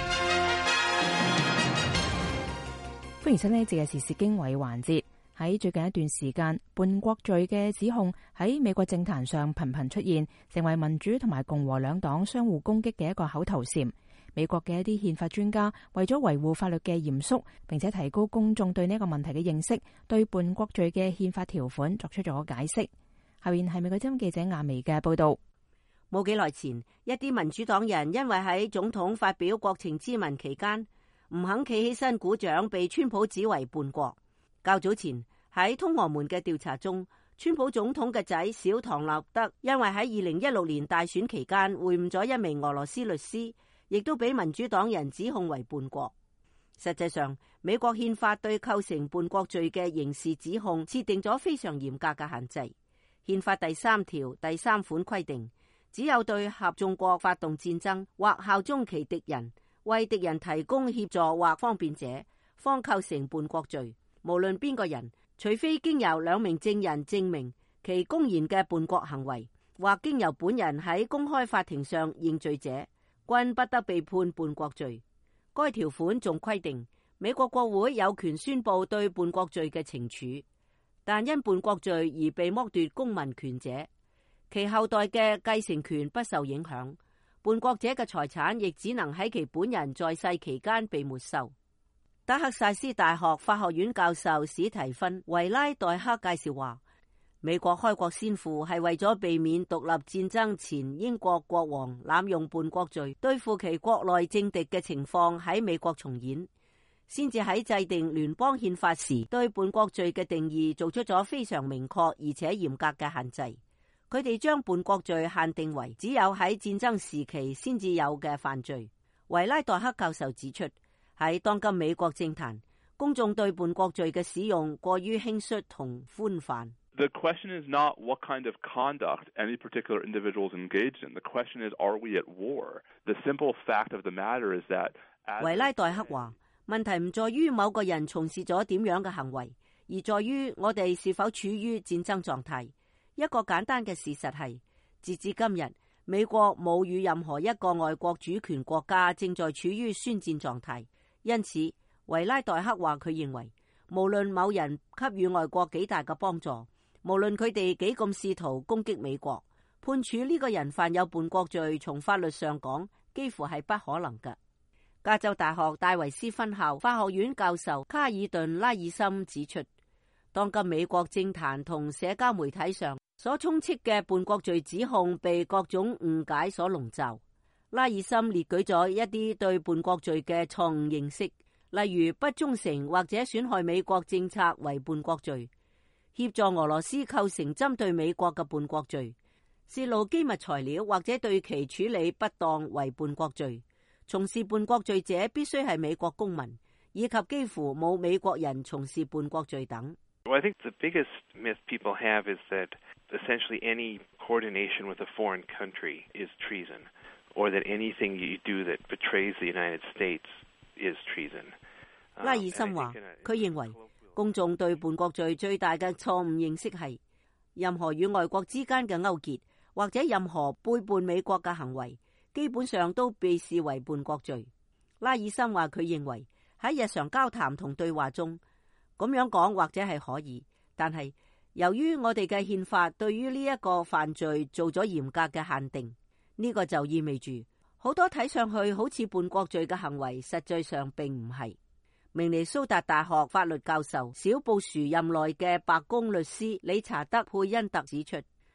歡迎收聽呢一節嘅時事經緯環節。喺最近一段時間，叛國罪嘅指控喺美國政壇上頻頻出現，成為民主同埋共和兩黨相互攻擊嘅一個口頭禪。美國嘅一啲憲法專家為咗維護法律嘅嚴肅，並且提高公眾對呢個問題嘅認識，對叛國罪嘅憲法條款作出咗解釋。下面係美國之音記者亞薇嘅報道。 冇幾耐前，一啲民主黨人因為喺總統發表國情咨文期間唔肯企起身鼓掌，被川普指為叛國。較早前喺通俄門嘅調查中，川普總統嘅仔小唐納德因為喺2016年大選期間會晤咗一名俄羅斯律師，亦都俾民主黨人指控為叛國。實際上，美國憲法對構成叛國罪嘅刑事指控設定咗非常嚴格嘅限制。憲法第3條第3款規定，只有對合眾國發動戰爭或效忠其敵人，為敵人提供協助或方便者，方構成叛國罪。無論邊個人，除非經由2名證人證明其公然嘅叛國行為，或經由本人喺公開法庭上認罪者，均不得被判叛國罪。該條款仲規定，美國國會有權宣布對叛國罪嘅懲處，但因叛國罪而被剝奪公民權者，其後代嘅繼承權不受影響，叛國者嘅財產亦只能喺其本人在世期間被沒收。德克薩斯大學法學院教授史提芬·維拉代克介紹話，美國開國先父係為咗避免獨立戰爭前英國國王濫用叛國罪對付其國內政敵嘅情況喺美國重演，先至喺制定聯邦憲法時對叛國罪嘅定義做出咗非常明確而且嚴格嘅限制。佢哋將叛國罪限定為只有喺戰爭時期先至有嘅犯罪。維拉代克教授指出，喺當今美國政壇，公眾對叛國罪嘅使用過於輕率同寬泛。 The question is not what kind of conduct any particular individual is engaged in. The question is, are we at war? The simple fact of the matter is that 維拉代克話，問題唔在於某個人從事咗點樣嘅行為，而在於我哋是否處於戰爭狀態。一個簡單嘅事實係，截至今日，美國冇與任何一個外國主權國家正在處於宣戰狀態。因此，維拉代克話佢認為，無論某人給予外國幾大嘅幫助，無論佢哋幾咁試圖攻擊美國，判處呢個人犯有叛國罪，從法律上講，幾乎係不可能嘅。加州大學戴維斯分校法學院教授卡爾頓拉爾森指出，當今美國政壇同社交媒體上所充斥嘅叛國罪指控被各種誤解所籠罩。拉爾森列舉咗一啲對叛國罪嘅錯誤認識，例如不忠誠或者損害美國政策為叛國罪，協助俄羅斯構成針對美國嘅叛國罪，泄露機密材料或者對其處理不當為叛國罪。從事叛國罪者必須係美國公民，以及幾乎冇美國人從事叛國罪等。 Well, I think the biggest myth people have is that essentially any coordination with a foreign country is treason, or that anything you do that betrays the United States is treason. 拉爾森話，佢認為公眾對叛國罪最大嘅錯誤認識係，任何與外國之間嘅勾結，或者任何背叛美國嘅行為，基本上都被視為叛國罪。拉爾森話佢認為喺日常交談同對話中，咁樣講或者係可以，但係由於我哋嘅憲法對於呢一個犯罪做咗嚴格嘅限定，呢個就意味住好多睇上去好似叛國罪嘅行為，實際上並唔係。明尼蘇達大學法律教授小布殊任內嘅白宮律師理查德佩恩特指出，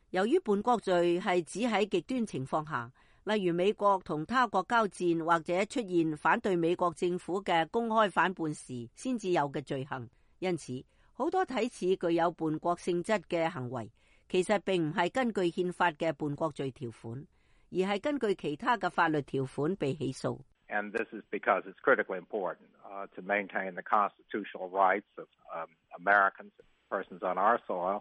由於叛國罪係指喺極端情況下，例如美國同他國交戰或者出現反對美國政府嘅公開反叛時先至有嘅罪行，因此好多睇似具有叛國性質嘅行為，其實並唔係根據憲法嘅叛國罪條款，而係根據其他嘅法律條款被起訴。 And this is because it's critically important to maintain the constitutional rights of Americans, persons on our soil,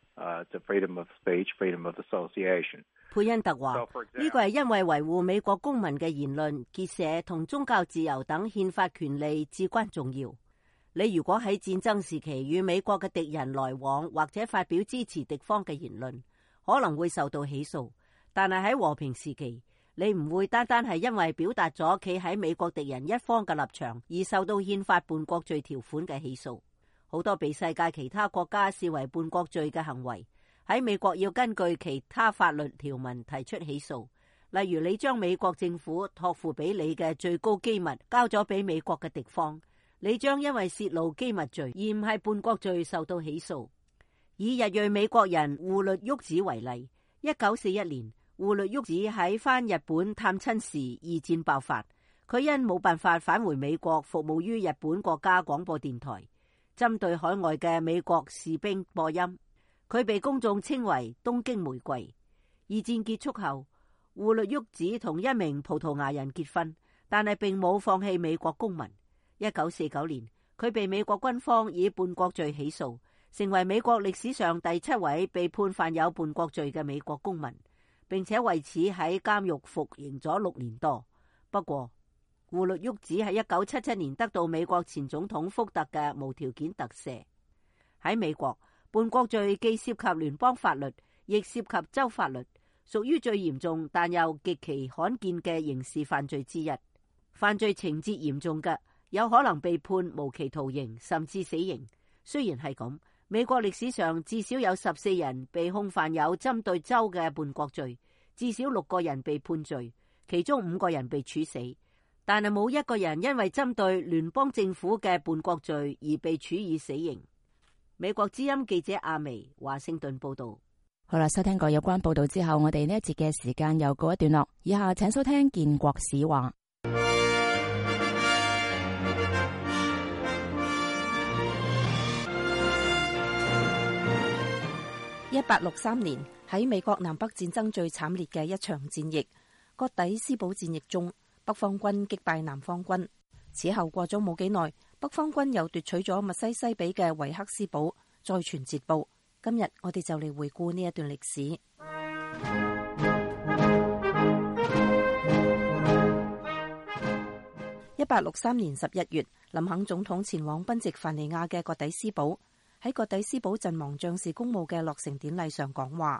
to freedom of speech, freedom of association. 佩恩特話：呢個係因為維護美國公民嘅言論、結社同宗教自由等憲法權利至關重要。你如果喺戰爭時期與美國嘅敵人來往，或者發表支持敵方嘅言論，可能會受到起訴。但係喺和平時期，你唔會單單係因為表達咗企喺美國敵人一方嘅立場而受到憲法叛國罪條款嘅起訴。好多被世界其他國家視為叛國罪嘅行為，喺美國要根據其他法律條文提出起訴。例如你將美國政府託付俾你嘅最高機密交咗俾美國嘅敵方，你將因為洩露機密罪而唔係叛國罪受到起訴。以日裔美國人戶栗沃子為例，1941年戶栗沃子喺返日本探親時，二戰爆發，佢因冇辦法返回美國服務於日本國家廣播電台，針對海外嘅美國士兵播音，佢被公眾稱為東京玫瑰。二戰結束後，戶栗沃子同一名葡萄牙人結婚，但係並冇放棄美國公民。1949年，佢被美國軍方以叛國罪起訴，成為美國歷史上第7位被判犯有叛國罪嘅美國公民，並且為此喺監獄服刑咗6年多。不過，戶栗沃子喺1977年得到美國前總統福特嘅無條件特赦。喺美國，叛國罪既涉及聯邦法律，亦涉及州法律，屬於最嚴重但又極其罕見嘅刑事犯罪之一。犯罪情節嚴重嘅，有可能被判無期徒刑甚至死刑。雖然係咁，美國歷史上至少有14人被控犯有針對州嘅叛國罪，至少6個人被判罪，其中5個人被處死，但係冇1個人因為針對聯邦政府嘅叛國罪而被處以死刑。美國之音記者阿薇華盛頓報道。 好啦，收聽過有關報道之後，我哋呢一節嘅時間又告一段落。以下請收聽建國史話。1863年喺美國南北戰爭最慘烈嘅一場戰役——葛底斯堡戰役中，北方軍擊敗南方軍。此後過咗冇幾耐，北方軍又奪取咗密西西比嘅維克斯堡，再傳捷報。今日我哋就嚟回顧呢一段歷史。1863年11月，林肯總統前往賓夕凡尼亞嘅葛底斯堡，喺葛底斯堡陣亡將士公墓嘅落成典禮上講話。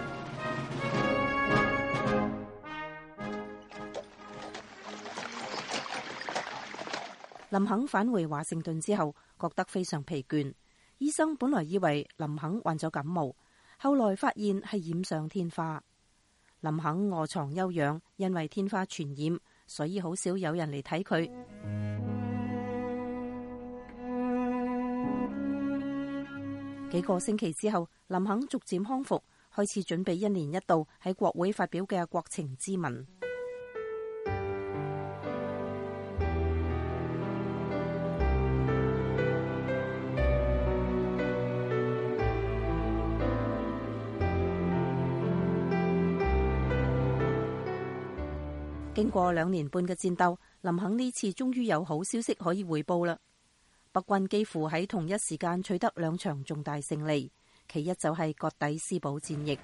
林肯返回華盛頓之後，覺得非常疲倦。醫生本來以為林肯患咗感冒，後來發現係染上天花。林肯臥床休養，因為天花傳染，所以好少有人嚟睇佢。幾個星期之後，林肯逐漸康復，開始準備1年1度喺國會發表嘅國情咨文。經過2年半嘅戰鬥，林肯呢次終於有好消息可以匯報啦。北軍幾乎喺同一時間取得2場重大勝利，其一就係葛底斯堡戰役。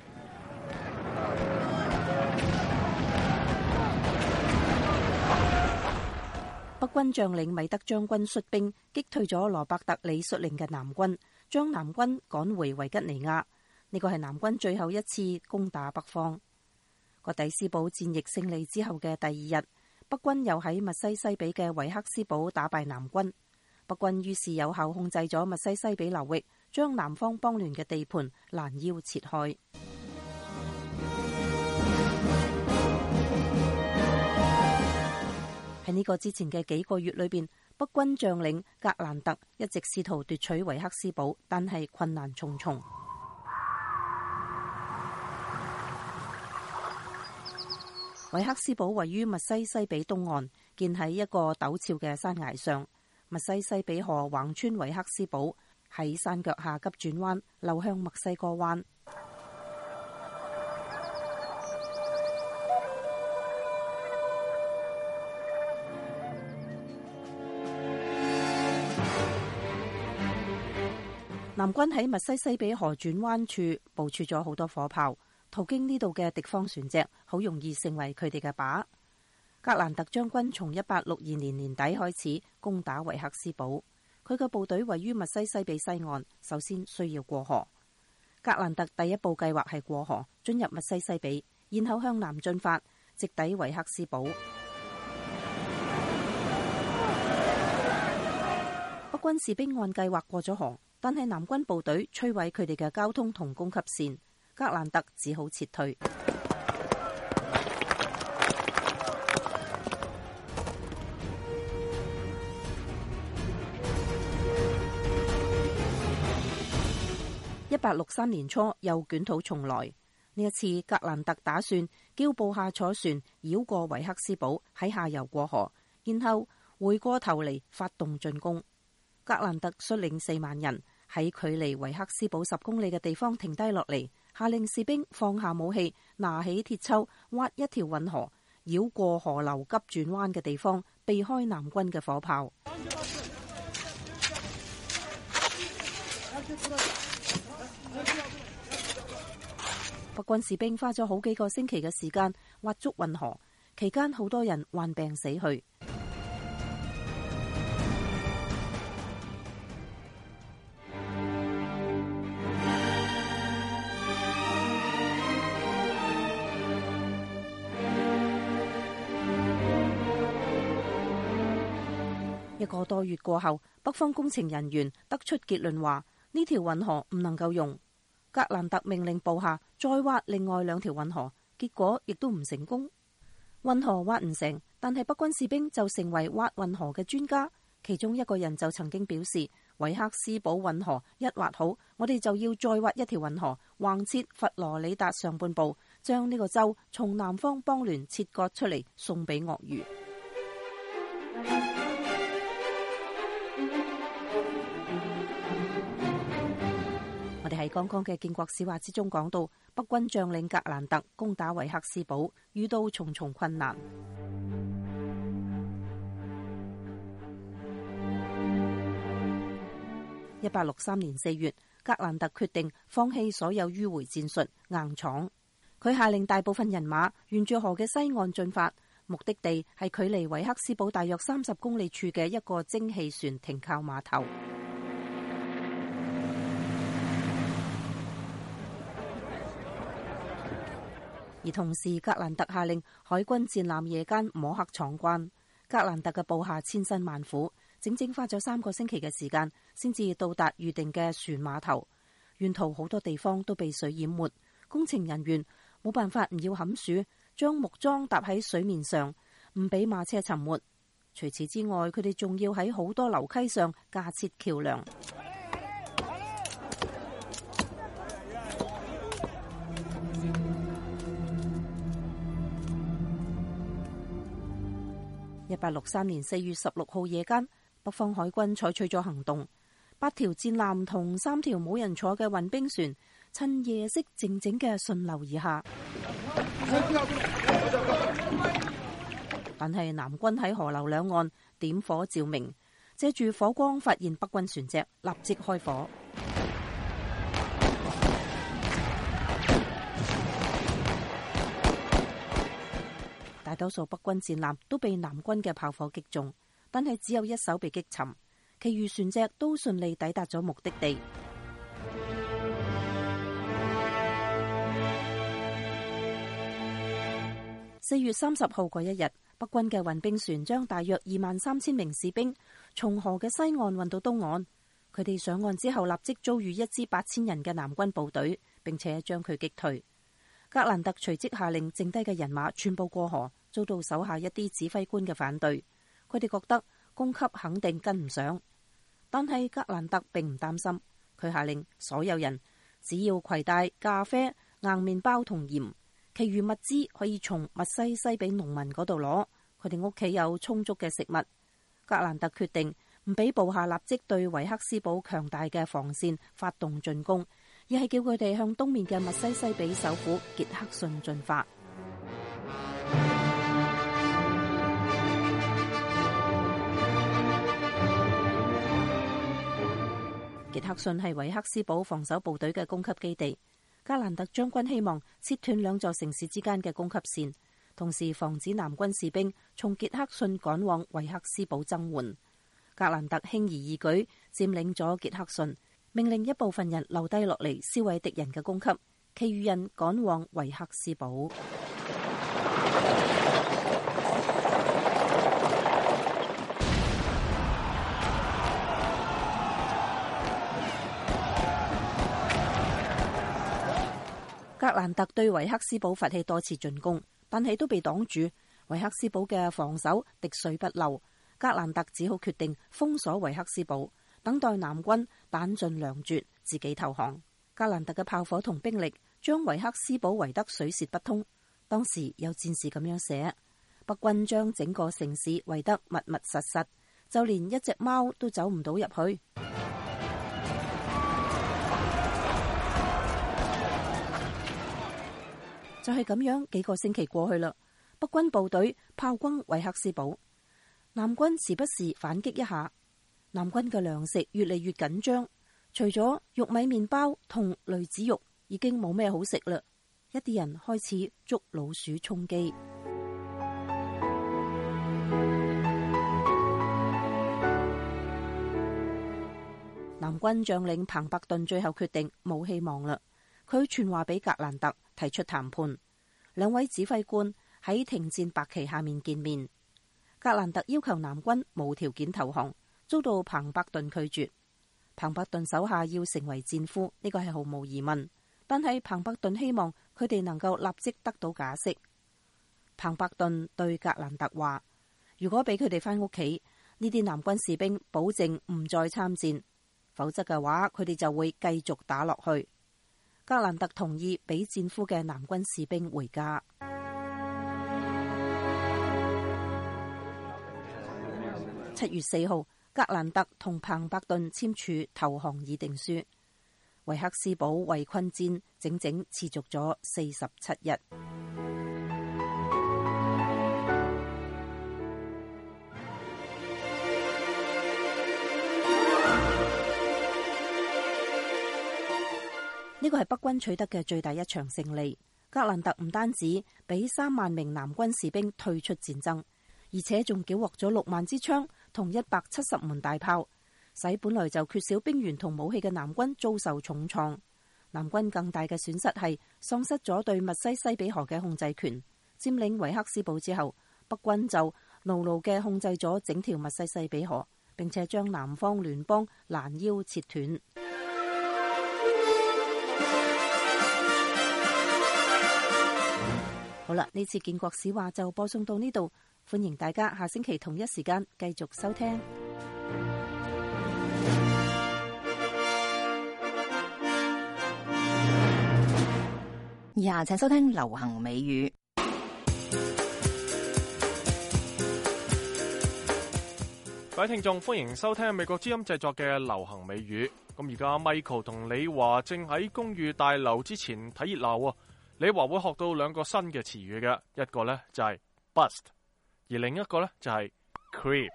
北軍將領米德將軍率兵擊退咗羅伯特里率領嘅南軍，將南軍趕回維吉尼亞。呢個係南軍最後一次攻打北方。葛底斯堡戰役勝利之後嘅第2日，北軍又喺密西西比嘅維克斯堡打敗南軍。北軍於是有效控制咗密西西比流域，將南方邦聯嘅地盤攔腰切開。喺呢個之前嘅幾個月裏邊，北軍將領格蘭特一直試圖奪取維克斯堡，但係困難重重。 維克斯堡位於密西西比東岸，建喺一個陡峭嘅山崖上。密西西比河橫穿維克斯堡，喺山腳下急轉彎，流向墨西哥灣。南軍喺密西西比河轉彎處部署咗好多火炮，途經呢度嘅敵方船隻好容易成為佢哋嘅靶。格蘭特將軍從1862年年底開始攻打維克斯堡，佢嘅部隊位於密西西比西岸，首先需要過河。格蘭特第一步計劃係過河進入密西西比，然後向南進發，直抵維克斯堡。北軍士兵按計劃過咗河，但係南軍部隊摧毀佢哋嘅交通同供給線，格蘭特只好撤退。1863年初又捲土重來，呢一次格蘭特打算叫部下坐船繞過維克斯堡，喺下游過河，然後回過頭嚟發動進攻。格蘭特率領4萬人喺距離維克斯堡10公里嘅地方停低落嚟，下令士兵放下武器，拿起鐵鍬挖一條運河，繞過河流急轉彎嘅地方，避開南軍嘅火炮。北軍士兵花咗好幾個星期嘅時間挖築運河，期間好多人患病死去。一個多月過後，北方工程人員得出結論話呢條運河唔能夠用。格蘭特命令部下再挖另外2條運河，結果亦都唔成功。運河挖唔成，但係北軍士兵就成為挖運河嘅專家。其中一個人就曾經表示，維克斯堡運河一挖好，我哋就要再挖一條運河，橫切佛羅里達上半部，將呢個州從南方邦聯切割出嚟，送俾鱷魚。我哋喺剛剛嘅建國史話之中講到，北軍將領格蘭特攻打維克斯堡，遇到重重困難。1863年4月，格蘭特決定放棄所有迂迴戰術，硬闖。佢下令大部分人馬沿住河嘅西岸進發，目的地係距離維克斯堡大約30公里處嘅一個蒸汽船停靠碼頭。而同時，格蘭特下令海軍戰艦夜間摸黑闖關。格蘭特嘅部下千辛萬苦，整整花咗3個星期嘅時間，先至到達預定嘅船碼頭。沿途好多地方都被水淹沒，工程人員冇辦法唔要冚樹，將木樁搭喺水面上，唔俾馬車沉沒。除此之外，佢哋仲要喺好多樓溪上架設橋樑。1863年4月16號夜間，北方海軍採取咗行動，8條戰艦同3條冇人坐嘅運兵船，趁夜色靜靜嘅順流而下。但係南軍喺河流兩岸點火照明，借住火光發現北軍船隻，立即開火。大多數北軍戰艦都被南軍嘅炮火擊中，但係只有1艘被擊沉，其餘船隻都順利抵達咗目的地。4月30號嗰一日，北軍嘅運兵船將大約23000名士兵從河嘅西岸運到東岸。佢哋上岸之後，立即遭遇一支8000人嘅南軍部隊，並且將佢擊退。格蘭特隨即下令剩低嘅人馬全部過河，遭到手下一啲指揮官嘅反對。佢哋覺得供給肯定跟唔上，但係格蘭特並唔擔心。佢下令所有人只要攜帶咖啡、硬麵包同鹽， 其餘物資可以從密西西比農民嗰度攞，佢哋屋企有充足嘅食物。格蘭特決定唔俾部下立即對維克斯堡強大嘅防線發動進攻，而係叫佢哋向東面嘅密西西比首府傑克遜進發。傑克遜係維克斯堡防守部隊嘅供給基地。格蘭特將軍希望切斷兩座城市之間嘅供給線，同時防止南軍士兵從傑克遜趕往維克斯堡增援。格蘭特輕而易舉佔領咗傑克遜，命令一部分人留低落嚟燒毀敵人嘅供給，其餘人趕往維克斯堡。格蘭特對維克斯堡發起多次進攻，但係都被擋住。維克斯堡嘅防守滴水不漏，格蘭特只好決定封鎖維克斯堡，等待南軍彈盡糧絕，自己投降。格蘭特嘅炮火同兵力將維克斯堡圍得水泄不通。當時有戰士咁樣寫：北軍將整個城市圍得密密實實，就連一隻貓都走唔到入去。就係咁樣，幾個星期過去啦。北軍部隊炮轟維克斯堡，南軍時不時反擊一下。南軍嘅糧食越嚟越緊張，除咗玉米麵包同雷子肉，已經冇咩好食啦。一啲人開始捉老鼠充飢。南軍將領彭伯頓最後決定冇希望啦。佢傳話俾格蘭特，提出談判。兩位指揮官喺停戰白旗下面見面。格蘭特要求南軍無條件投降，遭到彭伯頓拒絕。彭伯頓手下要成為戰俘，呢個係毫無疑問。但係彭伯頓希望佢哋能夠立即得到假釋。彭伯頓對格蘭特話：如果俾佢哋返屋企，呢啲南軍士兵保證唔再參戰，否則嘅話，佢哋就會繼續打落去。格蘭特同意俾戰俘嘅南軍士兵回家。7月4號，格蘭特同彭伯頓簽署投降議定書。維克斯堡圍困戰整整持續咗47日。呢個係北軍取得嘅最大一場勝利。格蘭特唔單止俾3萬名南軍士兵退出戰爭，而且仲繳獲咗6萬支槍同170門大炮，使本來就缺少兵員同武器嘅南軍遭受重創。南軍更大嘅損失係喪失咗對密西西比河嘅控制權。佔領維克斯堡之後，北軍就牢牢嘅控制咗整條密西西比河，並且將南方聯邦攔腰切斷。好啦，呢次建國史話就播送到呢度，歡迎大家下星期同一時間繼續收聽。 以下請收聽流行美語。 各位聽眾，歡迎收聽美國之音製作嘅流行美語。咁而家 Michael 同李華正喺公寓大樓之前睇熱鬧啊！李華會學到2個新嘅詞語嘅，一個呢就係 bust， 而另一個呢就係 creep。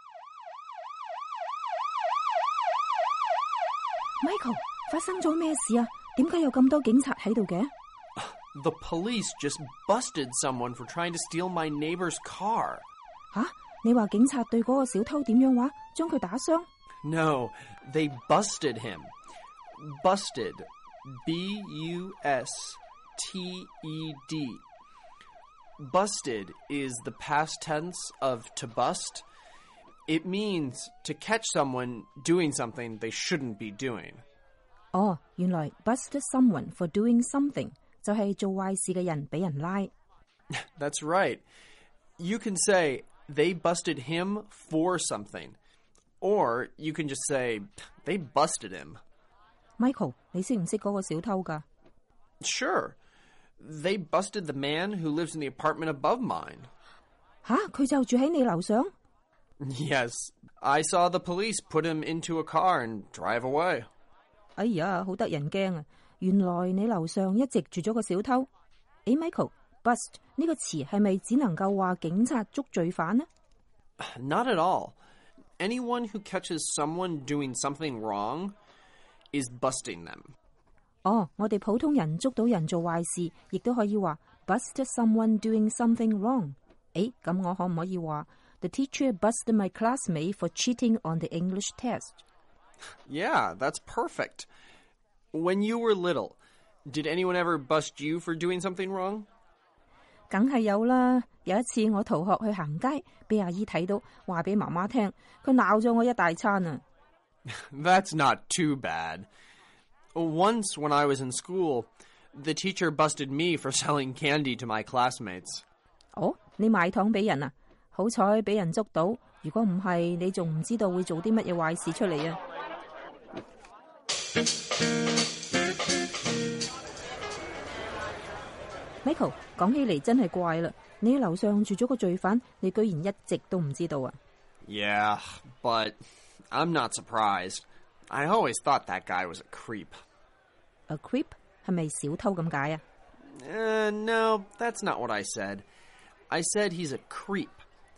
Michael， 發生咗咩事啊？點解有咁多警察喺度嘅？ The police just busted someone for trying to steal my neighbor's car. 吓？你話警察對嗰個小偷點樣話？將佢打傷？ No, they busted him. Busted. B-U-S-T-E-D. Busted is the past tense of to bust. It means to catch someone doing something they shouldn't be doing. 哦，原來 bust someone for doing something 就係做壞事嘅人俾人拉。 That's right. You can say they busted him for something. Or you can just say they busted him. Michael, 你識唔識嗰個小偷㗎？ Sure. They busted the man who lives in the apartment above mine. 吓，佢就住喺你樓上？ Yes, I saw the police put him into a car and drive away. 哎呀，好得人驚啊！原來你樓上一直住咗個小偷。誒 ，Michael，bust 呢個詞係咪只能夠話警察捉罪犯呢？ Not at all. Anyone who catches someone doing something wrong is busting them. 哦，我哋普通人捉到人做壞事，亦都可以話 bust someone doing something wrong。誒，咁我可唔可以話 The teacher busted my classmate for cheating on the English test? Yeah, that's perfect. When you were little, did anyone ever bust you for doing something wrong? 梗係有啦。有一次我逃學去行街，俾阿姨睇到，話俾媽媽聽，佢鬧咗我一大餐啊。 That's not too bad. Once when I was in school, the teacher busted me for selling candy to my classmates. 哦，你賣糖俾人啊？好彩俾人捉到，如果唔係，你仲唔知道會做啲乜嘢壞事出嚟啊！ Michael， 講起嚟真係怪啦，你喺樓上住咗個罪犯，你居然一直都唔知道啊 Yeah, but I'm not surprised. I always thought that guy was a creep. A creep 係咪小偷咁解啊 No, that's not what I said. I said he's a creep.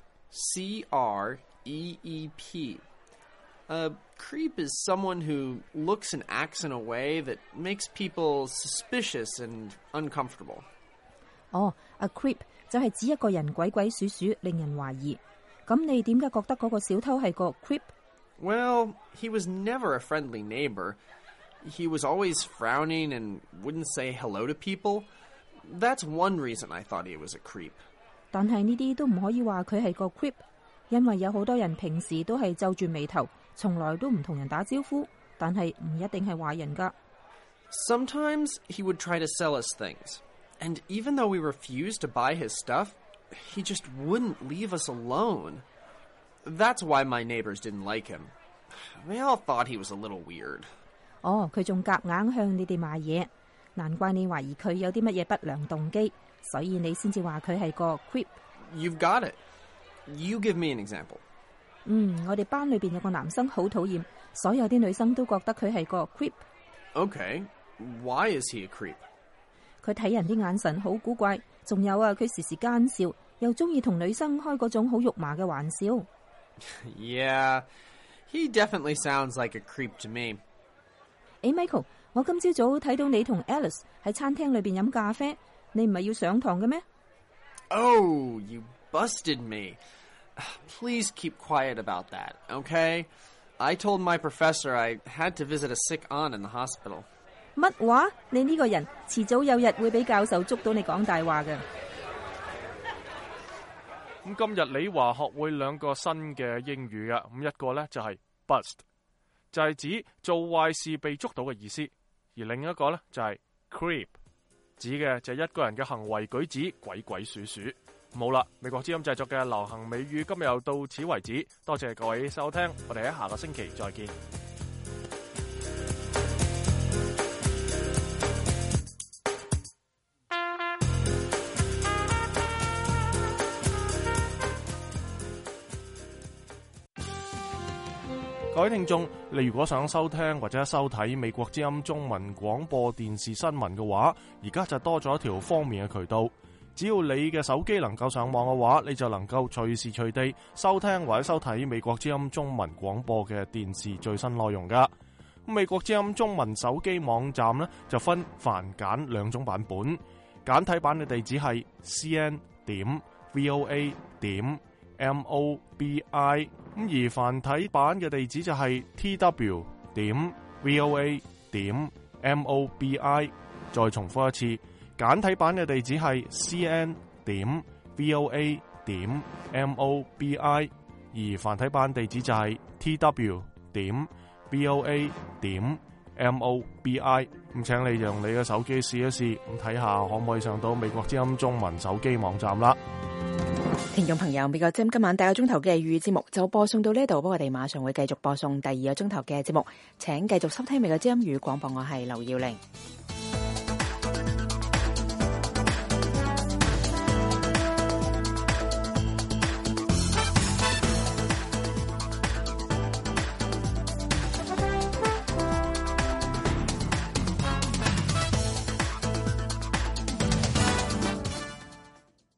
C-R-E-E-P. A creep is someone who looks and acts in a way that makes people suspicious and uncomfortable. 哦 ，a creep 就係指一個人鬼鬼祟祟，令人懷疑。咁你點解覺得嗰個小偷係個 creep？ Well, he was never a friendly neighbor. He was always frowning and wouldn't say hello to people. That's one reason I thought he was a creep. 但係呢啲都唔可以話佢係個 creep， 因為有好多人平時都係皺住眉頭，從來都唔同人打招呼，但係唔一定係壞人㗎。 Sometimes he would try to sell us things, and even though we refused to buy his stuff, he just wouldn't leave us alone. That's why my neighbors didn't like him. They all thought he was a little weird. 哦，佢仲夾硬向你哋賣嘢，難怪你懷疑佢有啲乜嘢不良動機，所以你先至話佢係個 creep。 You've got it. You give me an example. 我哋班裏邊有個男生好討厭，所有啲女生都覺得佢係個 creep。 Okay, why is he a creep? 佢睇人啲眼神好古怪，仲有啊，佢時時奸笑，又中意同女生開嗰種好肉麻嘅玩笑。 Yeah, he definitely sounds like a creep to me. 誒 Michael， 我今朝早睇到你同 Alice 喺餐廳裏邊飲咖啡，你唔係要上堂嘅咩？ Oh, you busted me. Please keep quiet about that, okay? I told my professor I had to visit a sick aunt in the hospital. 乜話？你呢個人遲早有日會俾教授捉到你講大話嘅。 咁今日李華學會兩個新嘅英語啊，咁一個呢就係 bust， 就係指做壞事被捉到嘅意思，而另一個呢就係 creep， 指嘅就係一個人嘅行為舉止鬼鬼祟祟。冇啦，美國之音製作嘅流行美語今日又到此為止，多謝各位收聽，我哋喺下個星期再見。各位聽眾，你如果想收聽或者收睇美國之音中文廣播電視新聞嘅話，而家就多咗一條方便嘅渠道。只要你嘅手機能夠上網嘅話，你就能夠隨時隨地收聽或者收睇美國之音中文廣播嘅電視最新內容噶。美國之音中文手機網站呢，就分繁簡兩種版本，簡體版嘅地址係 cn.voa.mobi， 而繁體版嘅地址就係 tw.voa.mobi。 再重複一次，簡體版嘅地址係 cn.voa.mobi， 而繁體版地址就係 tw.voa.mobi。 咁請你用你嘅手機試一試，咁睇下可唔可以上到美國之音中文手機網站啦。 聽眾朋友，美國之音今晚第一個鐘頭嘅粵語節目就播送到呢度，不過我哋馬上會繼續播送第二個鐘頭嘅節目，請繼續收聽美國之音粵語廣播，我係劉耀玲。